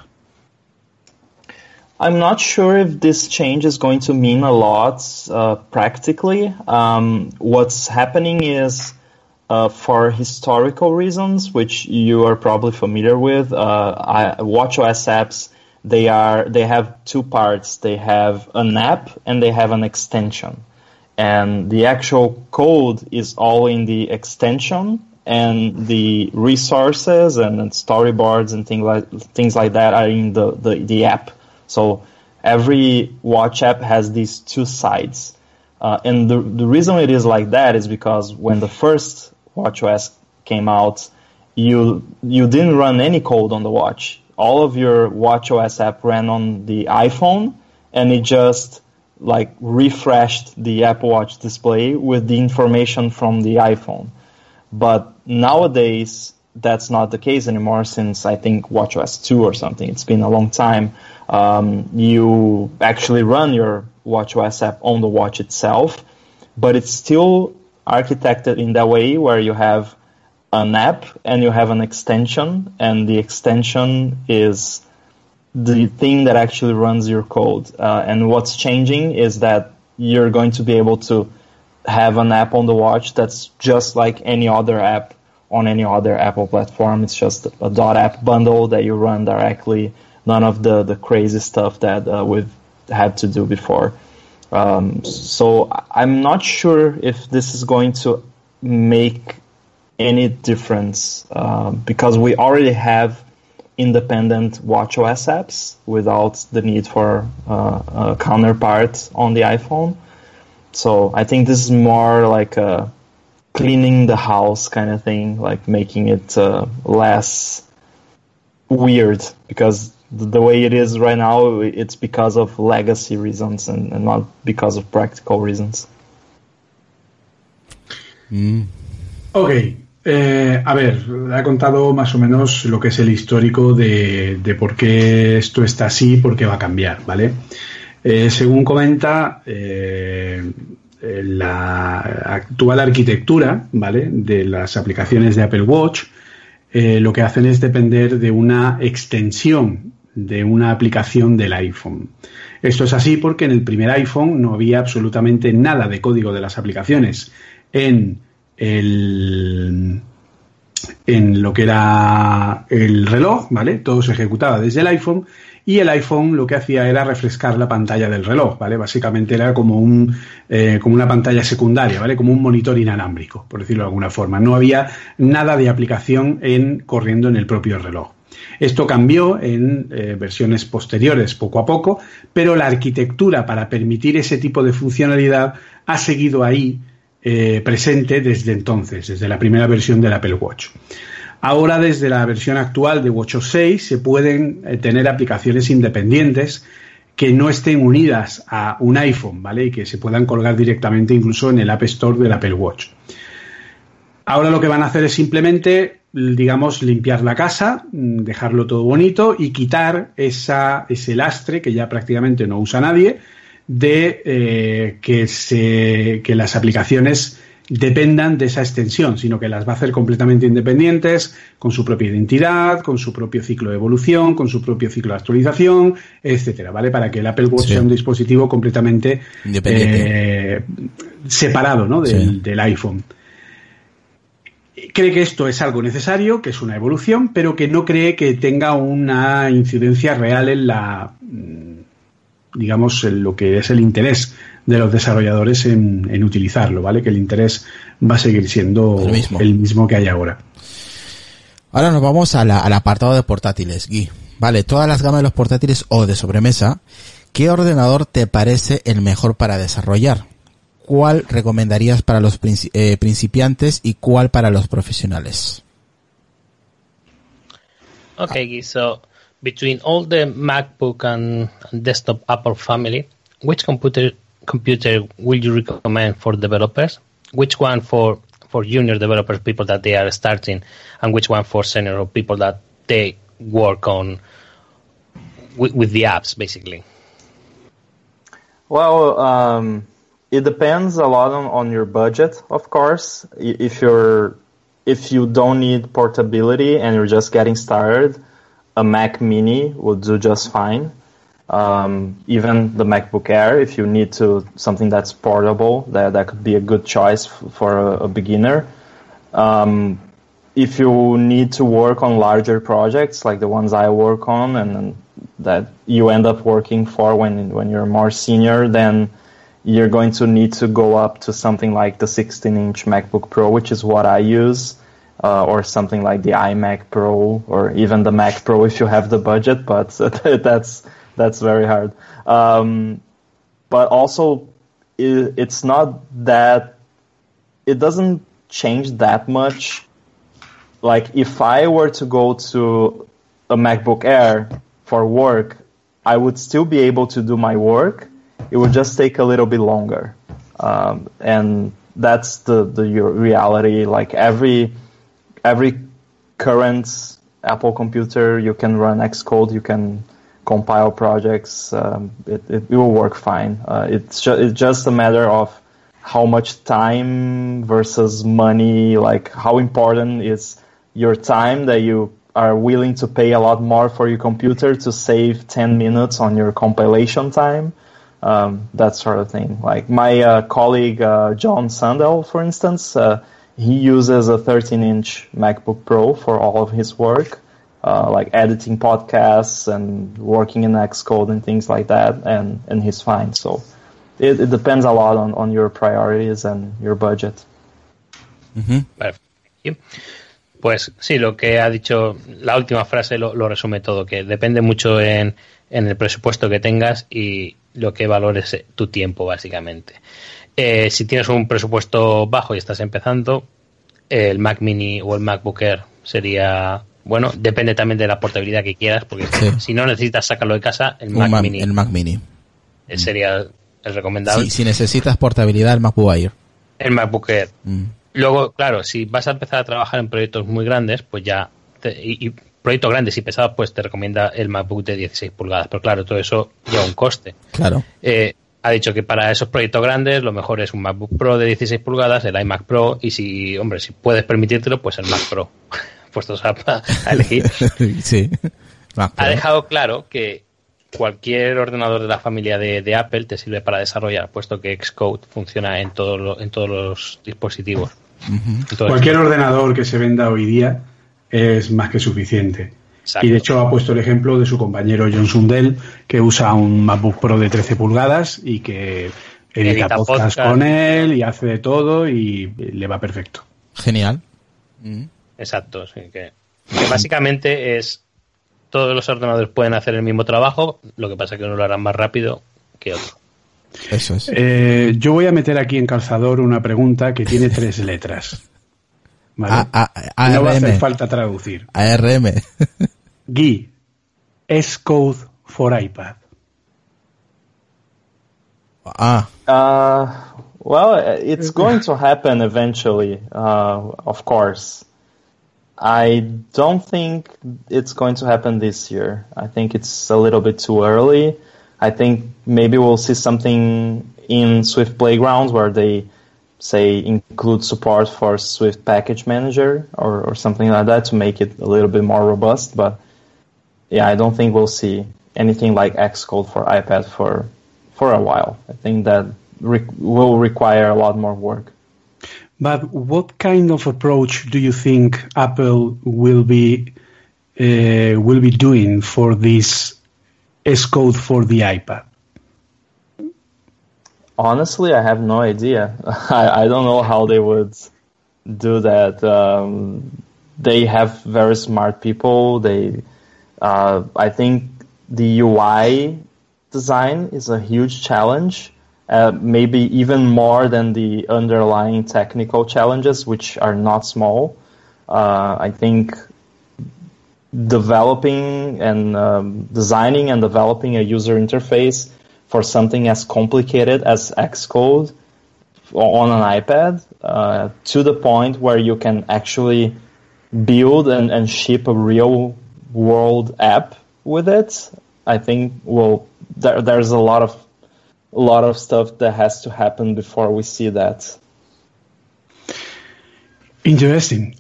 I'm not sure if this change is going to mean a lot uh, practically. Um, what's happening is, uh, for historical reasons, which you are probably familiar with, uh, I, WatchOS apps, they are they have two parts. They have an app and they have an extension. And the actual code is all in the extension, and the resources and, and storyboards and things like things like that are in the, the, the app. So every watch app has these two sides. Uh, and the, the reason it is like that is because when the first WatchOS came out, you you didn't run any code on the watch. All of your WatchOS app ran on the iPhone, and it just like refreshed the Apple Watch display with the information from the iPhone. But nowadays, that's not the case anymore, since I think WatchOS two or something. It's been a long time. Um, you actually run your WatchOS app on the watch itself, but it's still architected in that way where you have an app and you have an extension, and the extension is the thing that actually runs your code. Uh, and what's changing is that you're going to be able to have an app on the watch that's just like any other app on any other Apple platform. It's just a .app bundle that you run directly. None of the, the crazy stuff that uh, we've had to do before. Um, so I'm not sure if this is going to make any difference uh, because we already have independent WatchOS apps without the need for uh, a counterpart on the iPhone. So I think this is more like a cleaning the house kind of thing, like making it uh, less weird, because the way it is right now, it's because of legacy reasons and, and not because of practical reasons. Mm. Ok, eh, a ver, ha contado más o menos lo que es el histórico de, de por qué esto está así, por qué va a cambiar, ¿vale? Eh, según comenta, eh, la actual arquitectura, ¿vale?, de las aplicaciones de Apple Watch, eh, lo que hacen es depender de una extensión de una aplicación del iPhone. Esto es así porque en el primer iPhone no había absolutamente nada de código de las aplicaciones en el en lo que era el reloj, ¿vale? Todo se ejecutaba desde el iPhone, y el iPhone lo que hacía era refrescar la pantalla del reloj, ¿vale? Básicamente era como un eh, como una pantalla secundaria, ¿vale? Como un monitor inalámbrico, por decirlo de alguna forma. No había nada de aplicación en corriendo en el propio reloj. Esto cambió en eh, versiones posteriores poco a poco, pero la arquitectura para permitir ese tipo de funcionalidad ha seguido ahí eh, presente desde entonces, desde la primera versión del Apple Watch. Ahora, desde la versión actual de WatchOS seis, se pueden eh, tener aplicaciones independientes que no estén unidas a un iPhone, ¿vale? Y que se puedan colgar directamente incluso en el App Store del Apple Watch. Ahora lo que van a hacer es simplemente, digamos, limpiar la casa, dejarlo todo bonito y quitar esa, ese lastre que ya prácticamente no usa nadie de eh, que, se, que las aplicaciones dependan de esa extensión, sino que las va a hacer completamente independientes, con su propia identidad, con su propio ciclo de evolución, con su propio ciclo de actualización, etcétera, ¿vale? Para que el Apple Watch sí. sea un dispositivo completamente eh, separado, ¿no? Del, sí. del iPhone. cree que esto es algo necesario, que es una evolución, pero que no cree que tenga una incidencia real en la, digamos, en lo que es el interés de los desarrolladores en, en utilizarlo, ¿vale? Que el interés va a seguir siendo el mismo, el mismo que hay ahora. Ahora nos vamos a la, al apartado de portátiles, Gui. Vale, todas las gamas de los portátiles o de sobremesa, ¿qué ordenador te parece el mejor para desarrollar? ¿Cuál recomendarías para los princi- eh, principiantes y cuál para los profesionales? Okay, so between all the MacBook and, and desktop Apple family, which computer computer will you recommend for developers? Which one for for junior developers, people that they are starting, and which one for senior people that they work on with, with the apps, basically? Well, um, it depends a lot on, on your budget, of course. If you're if you don't need portability and you're just getting started, a Mac Mini will do just fine. Um, even the MacBook Air, if you need to something that's portable, that that could be a good choice f- for a, a beginner. Um, if you need to work on larger projects like the ones I work on, and, and that you end up working for when when you're more senior, then you're going to need to go up to something like the sixteen inch MacBook Pro, which is what I use, uh, or something like the iMac Pro, or even the Mac Pro if you have the budget. But that's that's very hard. Um, but also, it, it's not that it doesn't change that much. Like if I were to go to a MacBook Air for work, I would still be able to do my work. It would just take a little bit longer. Um, and that's the, the reality. Like every, every current Apple computer, you can run Xcode, you can compile projects. Um, it, it, it will work fine. Uh, it's, ju- it's just a matter of how much time versus money, like how important is your time that you are willing to pay a lot more for your computer to save ten minutes on your compilation time. Um, that sort of thing. Like my uh, colleague uh, John Sandel, for instance, uh, he uses a thirteen inch MacBook Pro for all of his work, uh, like editing podcasts and working in Xcode and things like that, and, and he's fine. So it, it depends a lot on, on your priorities and your budget. Uh-huh. Perfecto. Pues sí, lo que ha dicho, la última frase lo, lo resume todo, que depende mucho en, en el presupuesto que tengas y lo que valores tu tiempo, básicamente. Eh, si tienes un presupuesto bajo y estás empezando, el Mac Mini o el MacBook Air sería, bueno, depende también de la portabilidad que quieras, porque sí. Si no necesitas sacarlo de casa, el Mac Ma- Mini, el Mac Mini sería el recomendable. Sí, si necesitas portabilidad, el MacBook Air. El MacBook Air. Mm. Luego, claro, si vas a empezar a trabajar en proyectos muy grandes, pues ya, te, y, y proyectos grandes y pesados, pues te recomienda el MacBook de dieciséis pulgadas. Pero claro, todo eso lleva un coste. Claro. Eh, ha dicho que para esos proyectos grandes lo mejor es un MacBook Pro de dieciséis pulgadas, el iMac Pro, y si, hombre, si puedes permitírtelo, pues el Mac Pro. Puestos a, a elegir. Sí. Mac Pro. Ha dejado claro que cualquier ordenador de la familia de, de Apple te sirve para desarrollar, puesto que Xcode funciona en, todo lo, en todos los dispositivos. Uh-huh. Entonces, cualquier ordenador que se venda hoy día es más que suficiente. Exacto. Y de hecho ha puesto el ejemplo de su compañero John Sundell, que usa un MacBook Pro de trece pulgadas y que edita, edita podcast, podcast con él y hace de todo y le va perfecto. Genial. Exacto, sí, que, que básicamente es todos los ordenadores pueden hacer el mismo trabajo, lo que pasa es que uno lo hará más rápido que otro. Eso es. Eh, yo voy a meter aquí en calzador una pregunta que tiene tres letras. ¿Vale? A, a, a, no va a hacer A R M. falta traducir. A R M. Guy, Xcode for iPad. Ah. Uh, well, it's going to happen eventually, uh, of course. I don't think it's going to happen this year. I think it's a little bit too early. I think maybe we'll see something in Swift Playgrounds where they say include support for Swift Package Manager or, or something like that to make it a little bit more robust. But yeah, I don't think we'll see anything like Xcode for iPad for for a while. I think that re- will require a lot more work. But what kind of approach do you think Apple will be uh, will be doing for this S-Code for the iPad? Honestly, I have no idea. I, I don't know how they would do that. Um, they have very smart people. They, uh, I think the U I design is a huge challenge, uh, maybe even more than the underlying technical challenges, which are not small. Uh, I think developing and um, designing and developing a user interface for something as complicated as Xcode on an iPad, uh, to the point where you can actually build and, and ship a real world app with it, I think well there, there's a lot of a lot of stuff that has to happen before we see that. Interesting.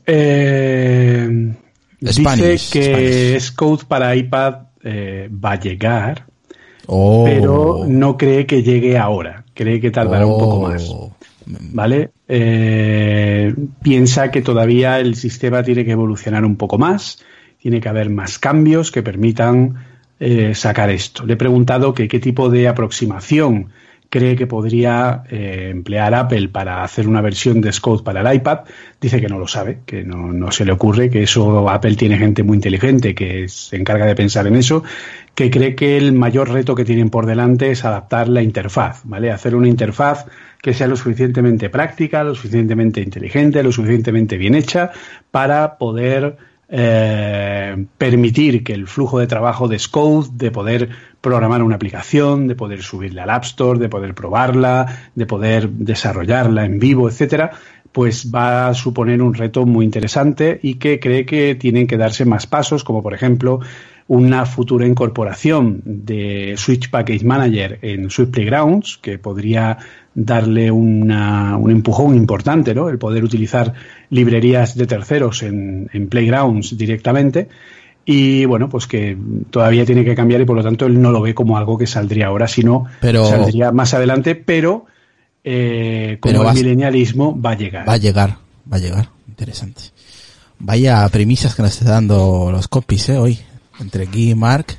Eh, Spanish, dice que Spanish. Xcode para iPad eh, va a llegar, Oh. pero no cree que llegue ahora. Cree que tardará Oh. un poco más. ¿Vale? Eh, piensa que todavía el sistema tiene que evolucionar un poco más, tiene que haber más cambios que permitan eh, sacar esto. Le he preguntado que qué tipo de aproximación cree que podría eh, emplear Apple para hacer una versión de Xcode para el iPad. Dice que no lo sabe, que no, no se le ocurre, que eso Apple tiene gente muy inteligente que se encarga de pensar en eso, que cree que el mayor reto que tienen por delante es adaptar la interfaz, ¿vale? Hacer una interfaz que sea lo suficientemente práctica, lo suficientemente inteligente, lo suficientemente bien hecha para poder eh, permitir que el flujo de trabajo de Xcode, de poder programar una aplicación, de poder subirla al App Store, de poder probarla, de poder desarrollarla en vivo, etcétera, pues va a suponer un reto muy interesante y que cree que tienen que darse más pasos, como por ejemplo una futura incorporación de Switch Package Manager en Switch Playgrounds, que podría darle una, un empujón importante, ¿no? El poder utilizar librerías de terceros en, en Playgrounds directamente. Y bueno, pues que todavía tiene que cambiar y por lo tanto él no lo ve como algo que saldría ahora, sino Pero- saldría más adelante, pero eh, como Pero el vas- milenialismo va a llegar. Va a llegar, va a llegar. Interesante. Vaya premisas que nos está dando los compis, eh, hoy. Entre Guy y Mark.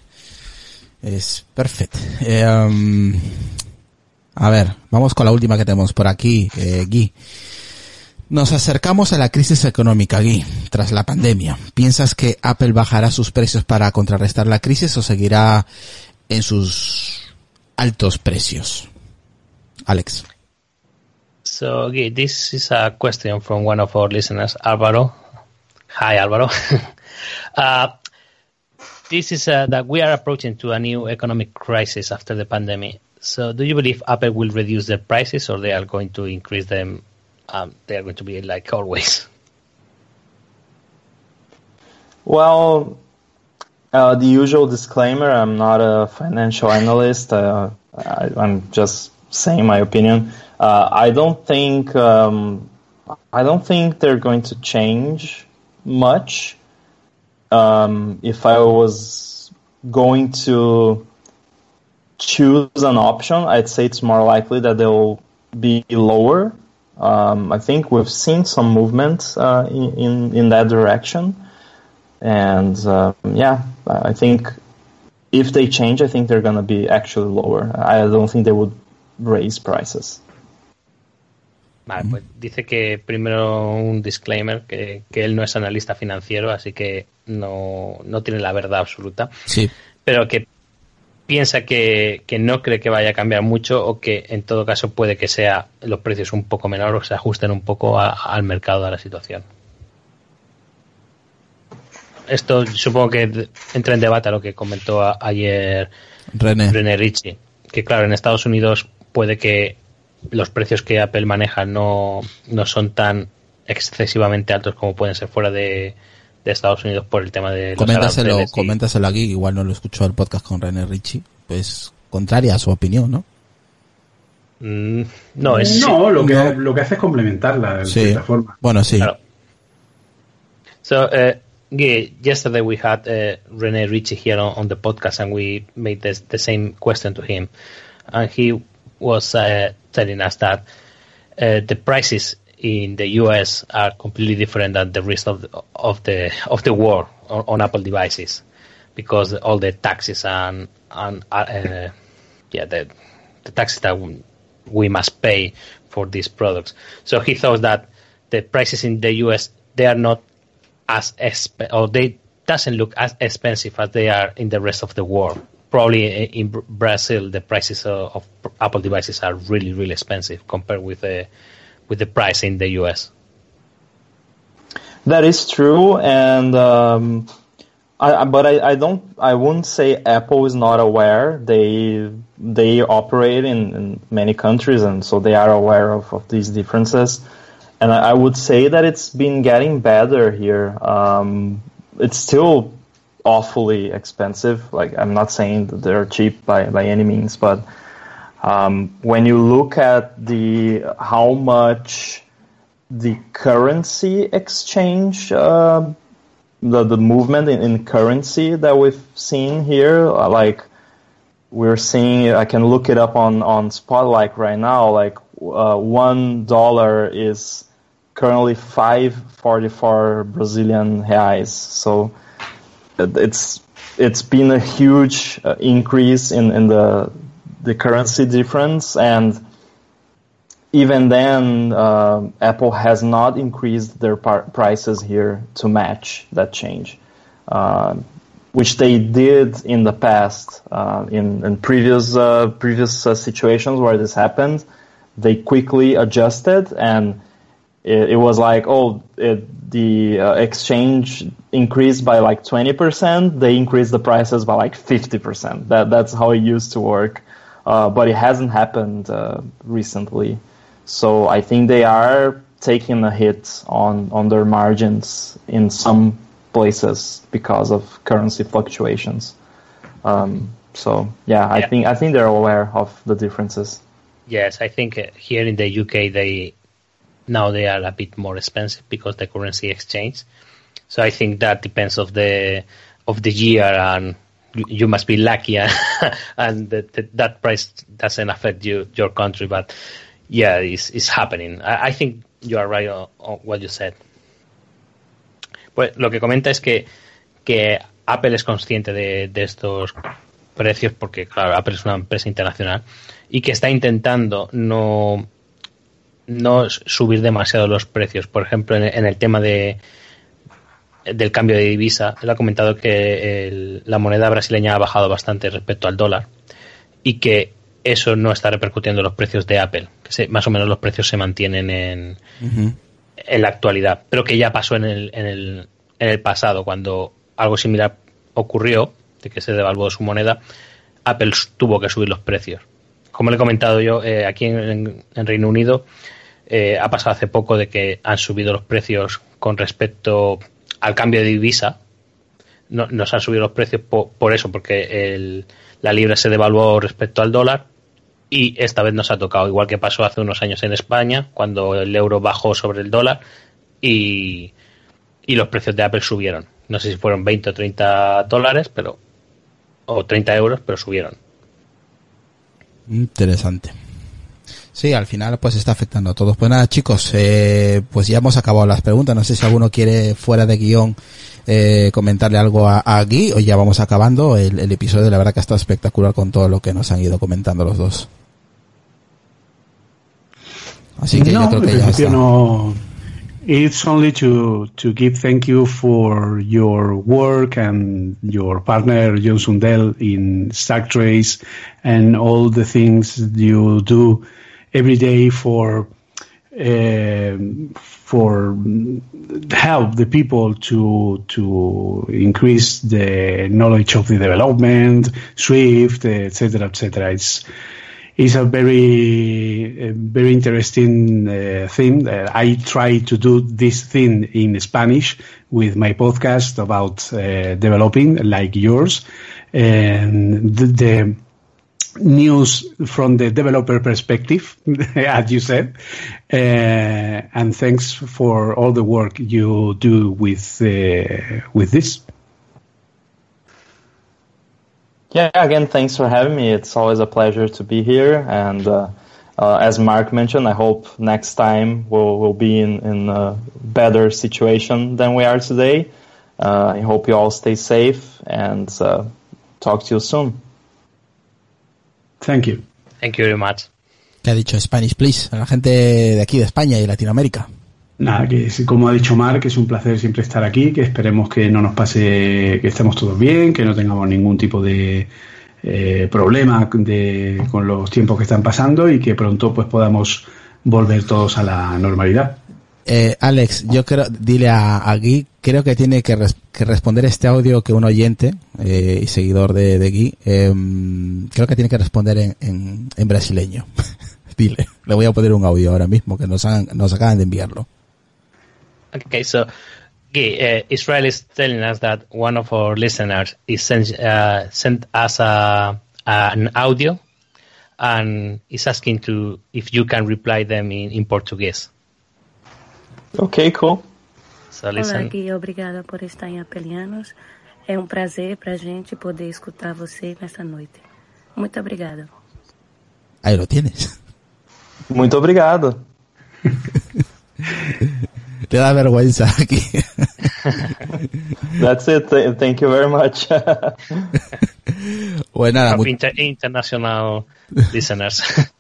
Es perfecto. Eh, um, a ver, vamos con la última que tenemos por aquí, eh, Guy. Nos acercamos a la crisis económica, Guy, tras la pandemia. ¿Piensas que Apple bajará sus precios para contrarrestar la crisis o seguirá en sus altos precios? Alex. So, Guy, this is a question from one of our listeners, Álvaro. Hi, Álvaro. uh, this is uh, that we are approaching to a new economic crisis after the pandemic. So, do you believe Apple will reduce their prices, or they are going to increase them? Um, they are going to be like always. Well, uh, the usual disclaimer, I'm not a financial analyst. Uh, I, I'm just saying my opinion. Uh, I don't think um, I don't think they're going to change much. Um, if I was going to choose an option, I'd say it's more likely that they'll be lower. Um, I think we've seen some movement uh, in, in in that direction, and uh, yeah, I think if they change, I think they're going to be actually lower. I don't think they would raise prices. Vale, pues dice que primero un disclaimer, que, que él no es analista financiero, así que no, no tiene la verdad absoluta, Sí. pero que piensa que, que no cree que vaya a cambiar mucho o que en todo caso puede que sea los precios un poco menor o se ajusten un poco a- al mercado, a la situación. Esto supongo que de- entra en debate a lo que comentó a- ayer René. René Ritchie, que claro, en Estados Unidos puede que los precios que Apple maneja no, no son tan excesivamente altos como pueden ser fuera de, de Estados Unidos por el tema de los Coméntaselo, aranceles y- coméntaselo aquí, igual no lo escuchó el podcast con René Ritchie, pues contraria a su opinión, ¿no? Mm, no, es No, lo que, no. lo que hace es complementarla de Sí. cierta forma. Bueno, sí. Claro. So, uh, Guy, yesterday we had uh, René Ritchie here on, on the podcast, and we made this, the same question to him, and he was uh, telling us that uh, the prices in the U S are completely different than the rest of the, of the of the world on, on Apple devices, because all the taxes and and uh, yeah the the taxes that we must pay for these products. So he thought that the prices in the U S, they are not as exp- or they doesn't look as expensive as they are in the rest of the world. Probably in Brazil, the prices of, of Apple devices are really, really expensive compared with the with the price in the U S. That is true, and um, I, but I, I don't. I wouldn't say Apple is not aware. They they operate in, in many countries, and so they are aware of, of these differences. And I, I would say that it's been getting better here. Um, it's still awfully expensive. Like, I'm not saying that they're cheap by, by any means, but um, when you look at the how much the currency exchange, uh, the the movement in, in currency that we've seen here, like we're seeing, I can look it up on on Spotlight right now. Like uh, one dollar is currently five forty-four Brazilian reais. So it's it's been a huge uh, increase in, in the the currency difference, and even then, uh, Apple has not increased their par- prices here to match that change, uh, which they did in the past. Uh, in, in previous uh, previous uh, situations where this happened, they quickly adjusted, and it, it was like, oh, it, the uh, exchange increased by like twenty percent, they increased the prices by like fifty percent. That that's how it used to work, uh, but it hasn't happened uh, recently. So I think they are taking a hit on, on their margins in some places because of currency fluctuations. Um, so yeah, I yeah. think I think they're aware of the differences. Yes, I think here in the U K they now they are a bit more expensive because the currency exchange. So I think that depends of the of the year, and you, you must be lucky, and, and the, the, that price doesn't affect you your country, but. Yeah, it's, it's happening. I, I think you are right on, on what you said. Pues lo que comenta es que, que Apple es consciente de, de estos precios porque, claro, Apple es una empresa internacional y que está intentando no, no subir demasiado los precios. Por ejemplo, en, en el tema de del cambio de divisa, él ha comentado que el, la moneda brasileña ha bajado bastante respecto al dólar y que eso no está repercutiendo en los precios de Apple, que se, más o menos los precios se mantienen en, uh-huh. en la actualidad, pero que ya pasó en el, en el en el pasado, cuando algo similar ocurrió, de que se devaluó su moneda, Apple tuvo que subir los precios. Como le he comentado yo, eh, aquí en, en, en Reino Unido eh, ha pasado hace poco de que han subido los precios con respecto al cambio de divisa. No, nos han subido los precios por, por eso, porque el, la libra se devaluó respecto al dólar. Y esta vez nos ha tocado, igual que pasó hace unos años en España, cuando el euro bajó sobre el dólar y, y los precios de Apple subieron. No sé si fueron veinte o treinta dólares, pero o treinta euros, pero subieron. Interesante. Sí, al final pues está afectando a todos. Pues nada, chicos, eh, pues ya hemos acabado las preguntas. No sé si alguno quiere, fuera de guión, eh, comentarle algo a, a Guy, o ya vamos acabando el, el episodio. La verdad que ha estado espectacular con todo lo que nos han ido comentando los dos. Así que no, yo creo que ya está. No, it's only to to give thank you for your work and your partner John Sundell in Stacktrace and all the things you do every day for uh, for help the people to to increase the knowledge of the development, Swift, et cetera, et cetera. It's It's a very, uh, very interesting uh, thing. Uh, I try to do this thing in Spanish with my podcast about uh, developing, like yours, and the, the news from the developer perspective, as you said. Uh, and thanks for all the work you do with uh, with this. Yeah, again, thanks for having me. It's always a pleasure to be here, and uh, uh, as Mark mentioned, I hope next time we'll, we'll be in, in a better situation than we are today. Uh, I hope you all stay safe and uh, talk to you soon. Thank you. Thank you very much. ¿Qué ha dicho Spanish, please? A la gente de aquí, de España y Latinoamérica. Nada, que como ha dicho Mark, es un placer siempre estar aquí, que esperemos que no nos pase, que estemos todos bien, que no tengamos ningún tipo de eh, problema de, con los tiempos que están pasando y que pronto pues podamos volver todos a la normalidad. Eh, Alex, yo creo, dile a, a Guy, creo que tiene que, res, que responder este audio que un oyente eh, y seguidor de, de Guy, eh, creo que tiene que responder en, en, en brasileño. Dile, le voy a poner un audio ahora mismo que nos, han, nos acaban de enviarlo. Okay, so Guy, uh, Israel is telling us that one of our listeners is sent, uh, sent us a, a, an audio and is asking to if you can reply them in, in Portuguese. Okay, cool. So listen. Olá, Gui, obrigada por estar em Apelianos. É um prazer pra gente poder escutar você nesta noite. Muito obrigada. Ahí lo tienes. Muito obrigado. Te da vergüenza aquí. That's it. Th- thank you very much. Pues nada, muy... Inter- international listeners.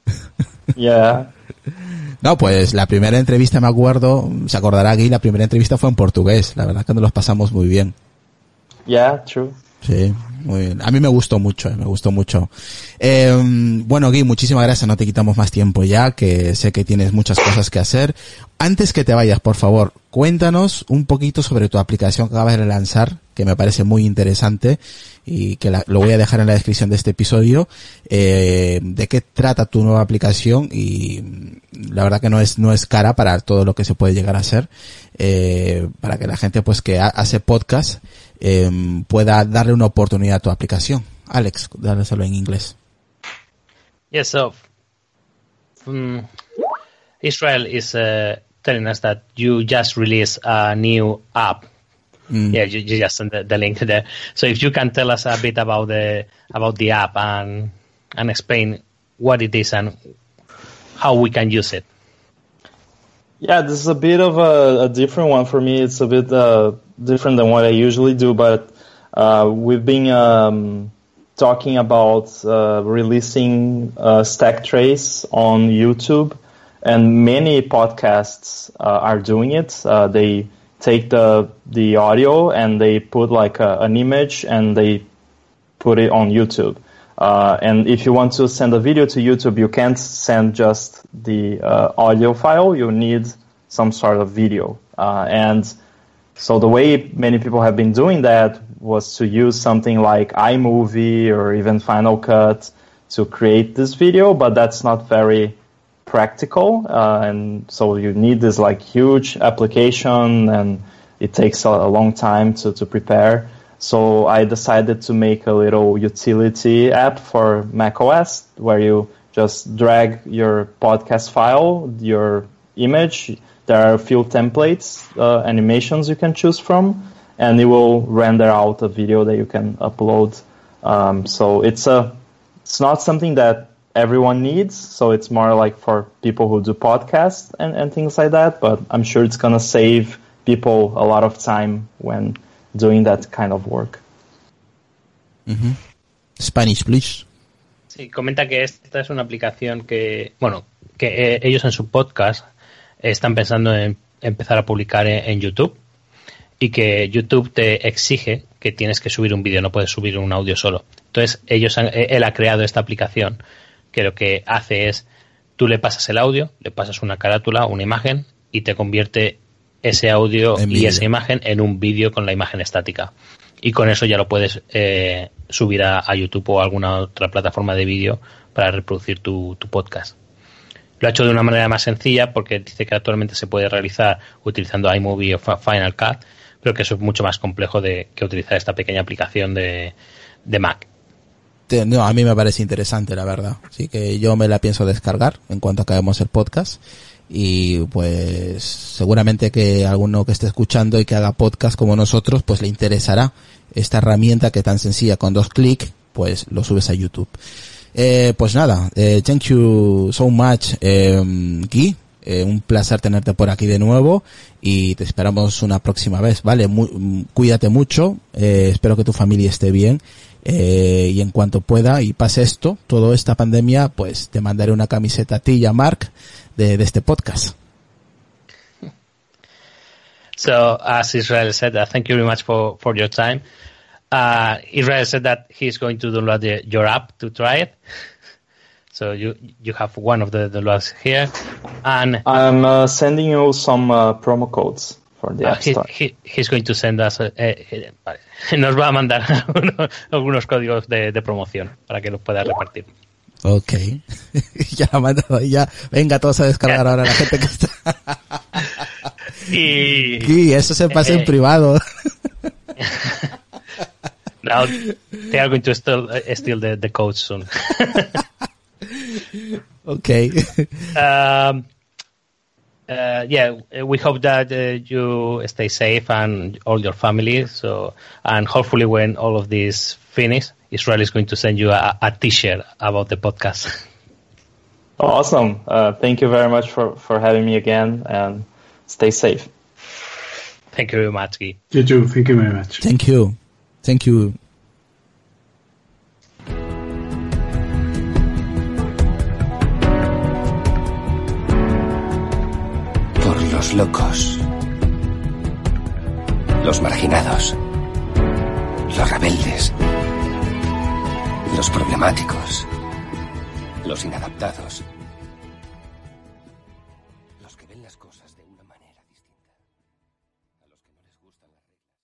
Yeah. No, pues la primera entrevista, me acuerdo, se acordará aquí, la primera entrevista fue en portugués. La verdad que nos los pasamos muy bien. Yeah, true. Sí, muy bien. A mí me gustó mucho, eh, me gustó mucho. Eh, bueno, Guy, muchísimas gracias, no te quitamos más tiempo ya, que sé que tienes muchas cosas que hacer. Antes que te vayas, por favor, cuéntanos un poquito sobre tu aplicación que acabas de lanzar, que me parece muy interesante y que la, lo voy a dejar en la descripción de este episodio. Eh, de qué trata tu nueva aplicación y la verdad que no es no es cara para todo lo que se puede llegar a hacer, eh, para que la gente pues que ha, hace podcast eh, pueda darle una oportunidad a tu aplicación. Alex, dárselo en inglés. Yes, so um, Israel is uh, telling us that you just released a new app. Mm. Yeah, you, you just sent the, the link there. So if you can tell us a bit about the about the app and and explain what it is and how we can use it. Yeah, this is a bit of a, a different one for me. It's a bit uh, different than what I usually do, but uh, we've been um, talking about uh, releasing uh, Stack Trace on YouTube, and many podcasts uh, are doing it. Uh, they take the the audio and they put like a, an image and they put it on YouTube. Uh, and if you want to send a video to YouTube, you can't send just the uh, audio file. You need some sort of video. Uh, and so the way many people have been doing that was to use something like iMovie or even Final Cut to create this video, but that's not very practical. Uh, and so you need this like huge application and it takes a, a long time to, to prepare. So I decided to make a little utility app for macOS where you just drag your podcast file, your image. There are a few templates, uh, animations you can choose from, and it will render out a video that you can upload. Um, so it's a, it's not something that everyone needs. So it's more like for people who do podcasts and, and things like that. But I'm sure it's gonna save people a lot of time when doing that kind of work. Mm-hmm. Spanish, please. Sí, comenta que esta es una aplicación que, bueno, que eh, ellos en su podcast están pensando en empezar a publicar en, en YouTube y que YouTube te exige que tienes que subir un vídeo, no puedes subir un audio solo. Entonces, ellos han, él ha creado esta aplicación que lo que hace es, tú le pasas el audio, le pasas una carátula, una imagen y te convierte ese audio en y vídeo. Esa imagen en un vídeo con la imagen estática. Y con eso ya lo puedes eh, subir a, a YouTube o a alguna otra plataforma de vídeo para reproducir tu, tu podcast. Lo ha hecho de una manera más sencilla porque dice que actualmente se puede realizar utilizando iMovie o Final Cut, pero que eso es mucho más complejo de que utilizar esta pequeña aplicación de, de Mac. No, a mí me parece interesante, la verdad. Así que yo me la pienso descargar en cuanto acabemos el podcast. Y pues seguramente que alguno que esté escuchando y que haga podcast como nosotros, pues le interesará esta herramienta que tan sencilla, con dos clics, pues lo subes a YouTube. Eh, pues nada, eh, thank you so much, eh, Guy. Eh, un placer tenerte por aquí de nuevo y te esperamos una próxima vez, ¿vale? Muy, cuídate mucho, eh, espero que tu familia esté bien, eh, y en cuanto pueda y pase esto, toda esta pandemia, pues te mandaré una camiseta a ti y a Mark de, de este podcast. So, as Israel said, uh, thank you very much for, for your time. Uh, Israel said that he's going to download the, your app to try it. So you you have one of the downloads here, and I'm uh, sending you some uh, promo codes for the uh, App he, Store. he, he's going to send us. Eh, eh, vale. Nos va a mandar algunos, algunos códigos de, de promoción para que los pueda repartir. Ok. Ya la ha mandado ya. Venga, todos a descargar ahora la gente que está. Y, y eso se pasa eh, en privado. Now they are going to steal, uh, steal the, the code soon. Okay. um, uh, yeah, we hope that uh, you stay safe and all your family. So, and hopefully, when all of this finish, Israel is going to send you a, a T-shirt about the podcast. Awesome! Uh, thank you very much for, for having me again, and stay safe. Thank you very much, Guy. You too. Thank you very much. Thank you. Thank you. Por los locos, los marginados, los rebeldes, los problemáticos, los inadaptados, los que ven las cosas de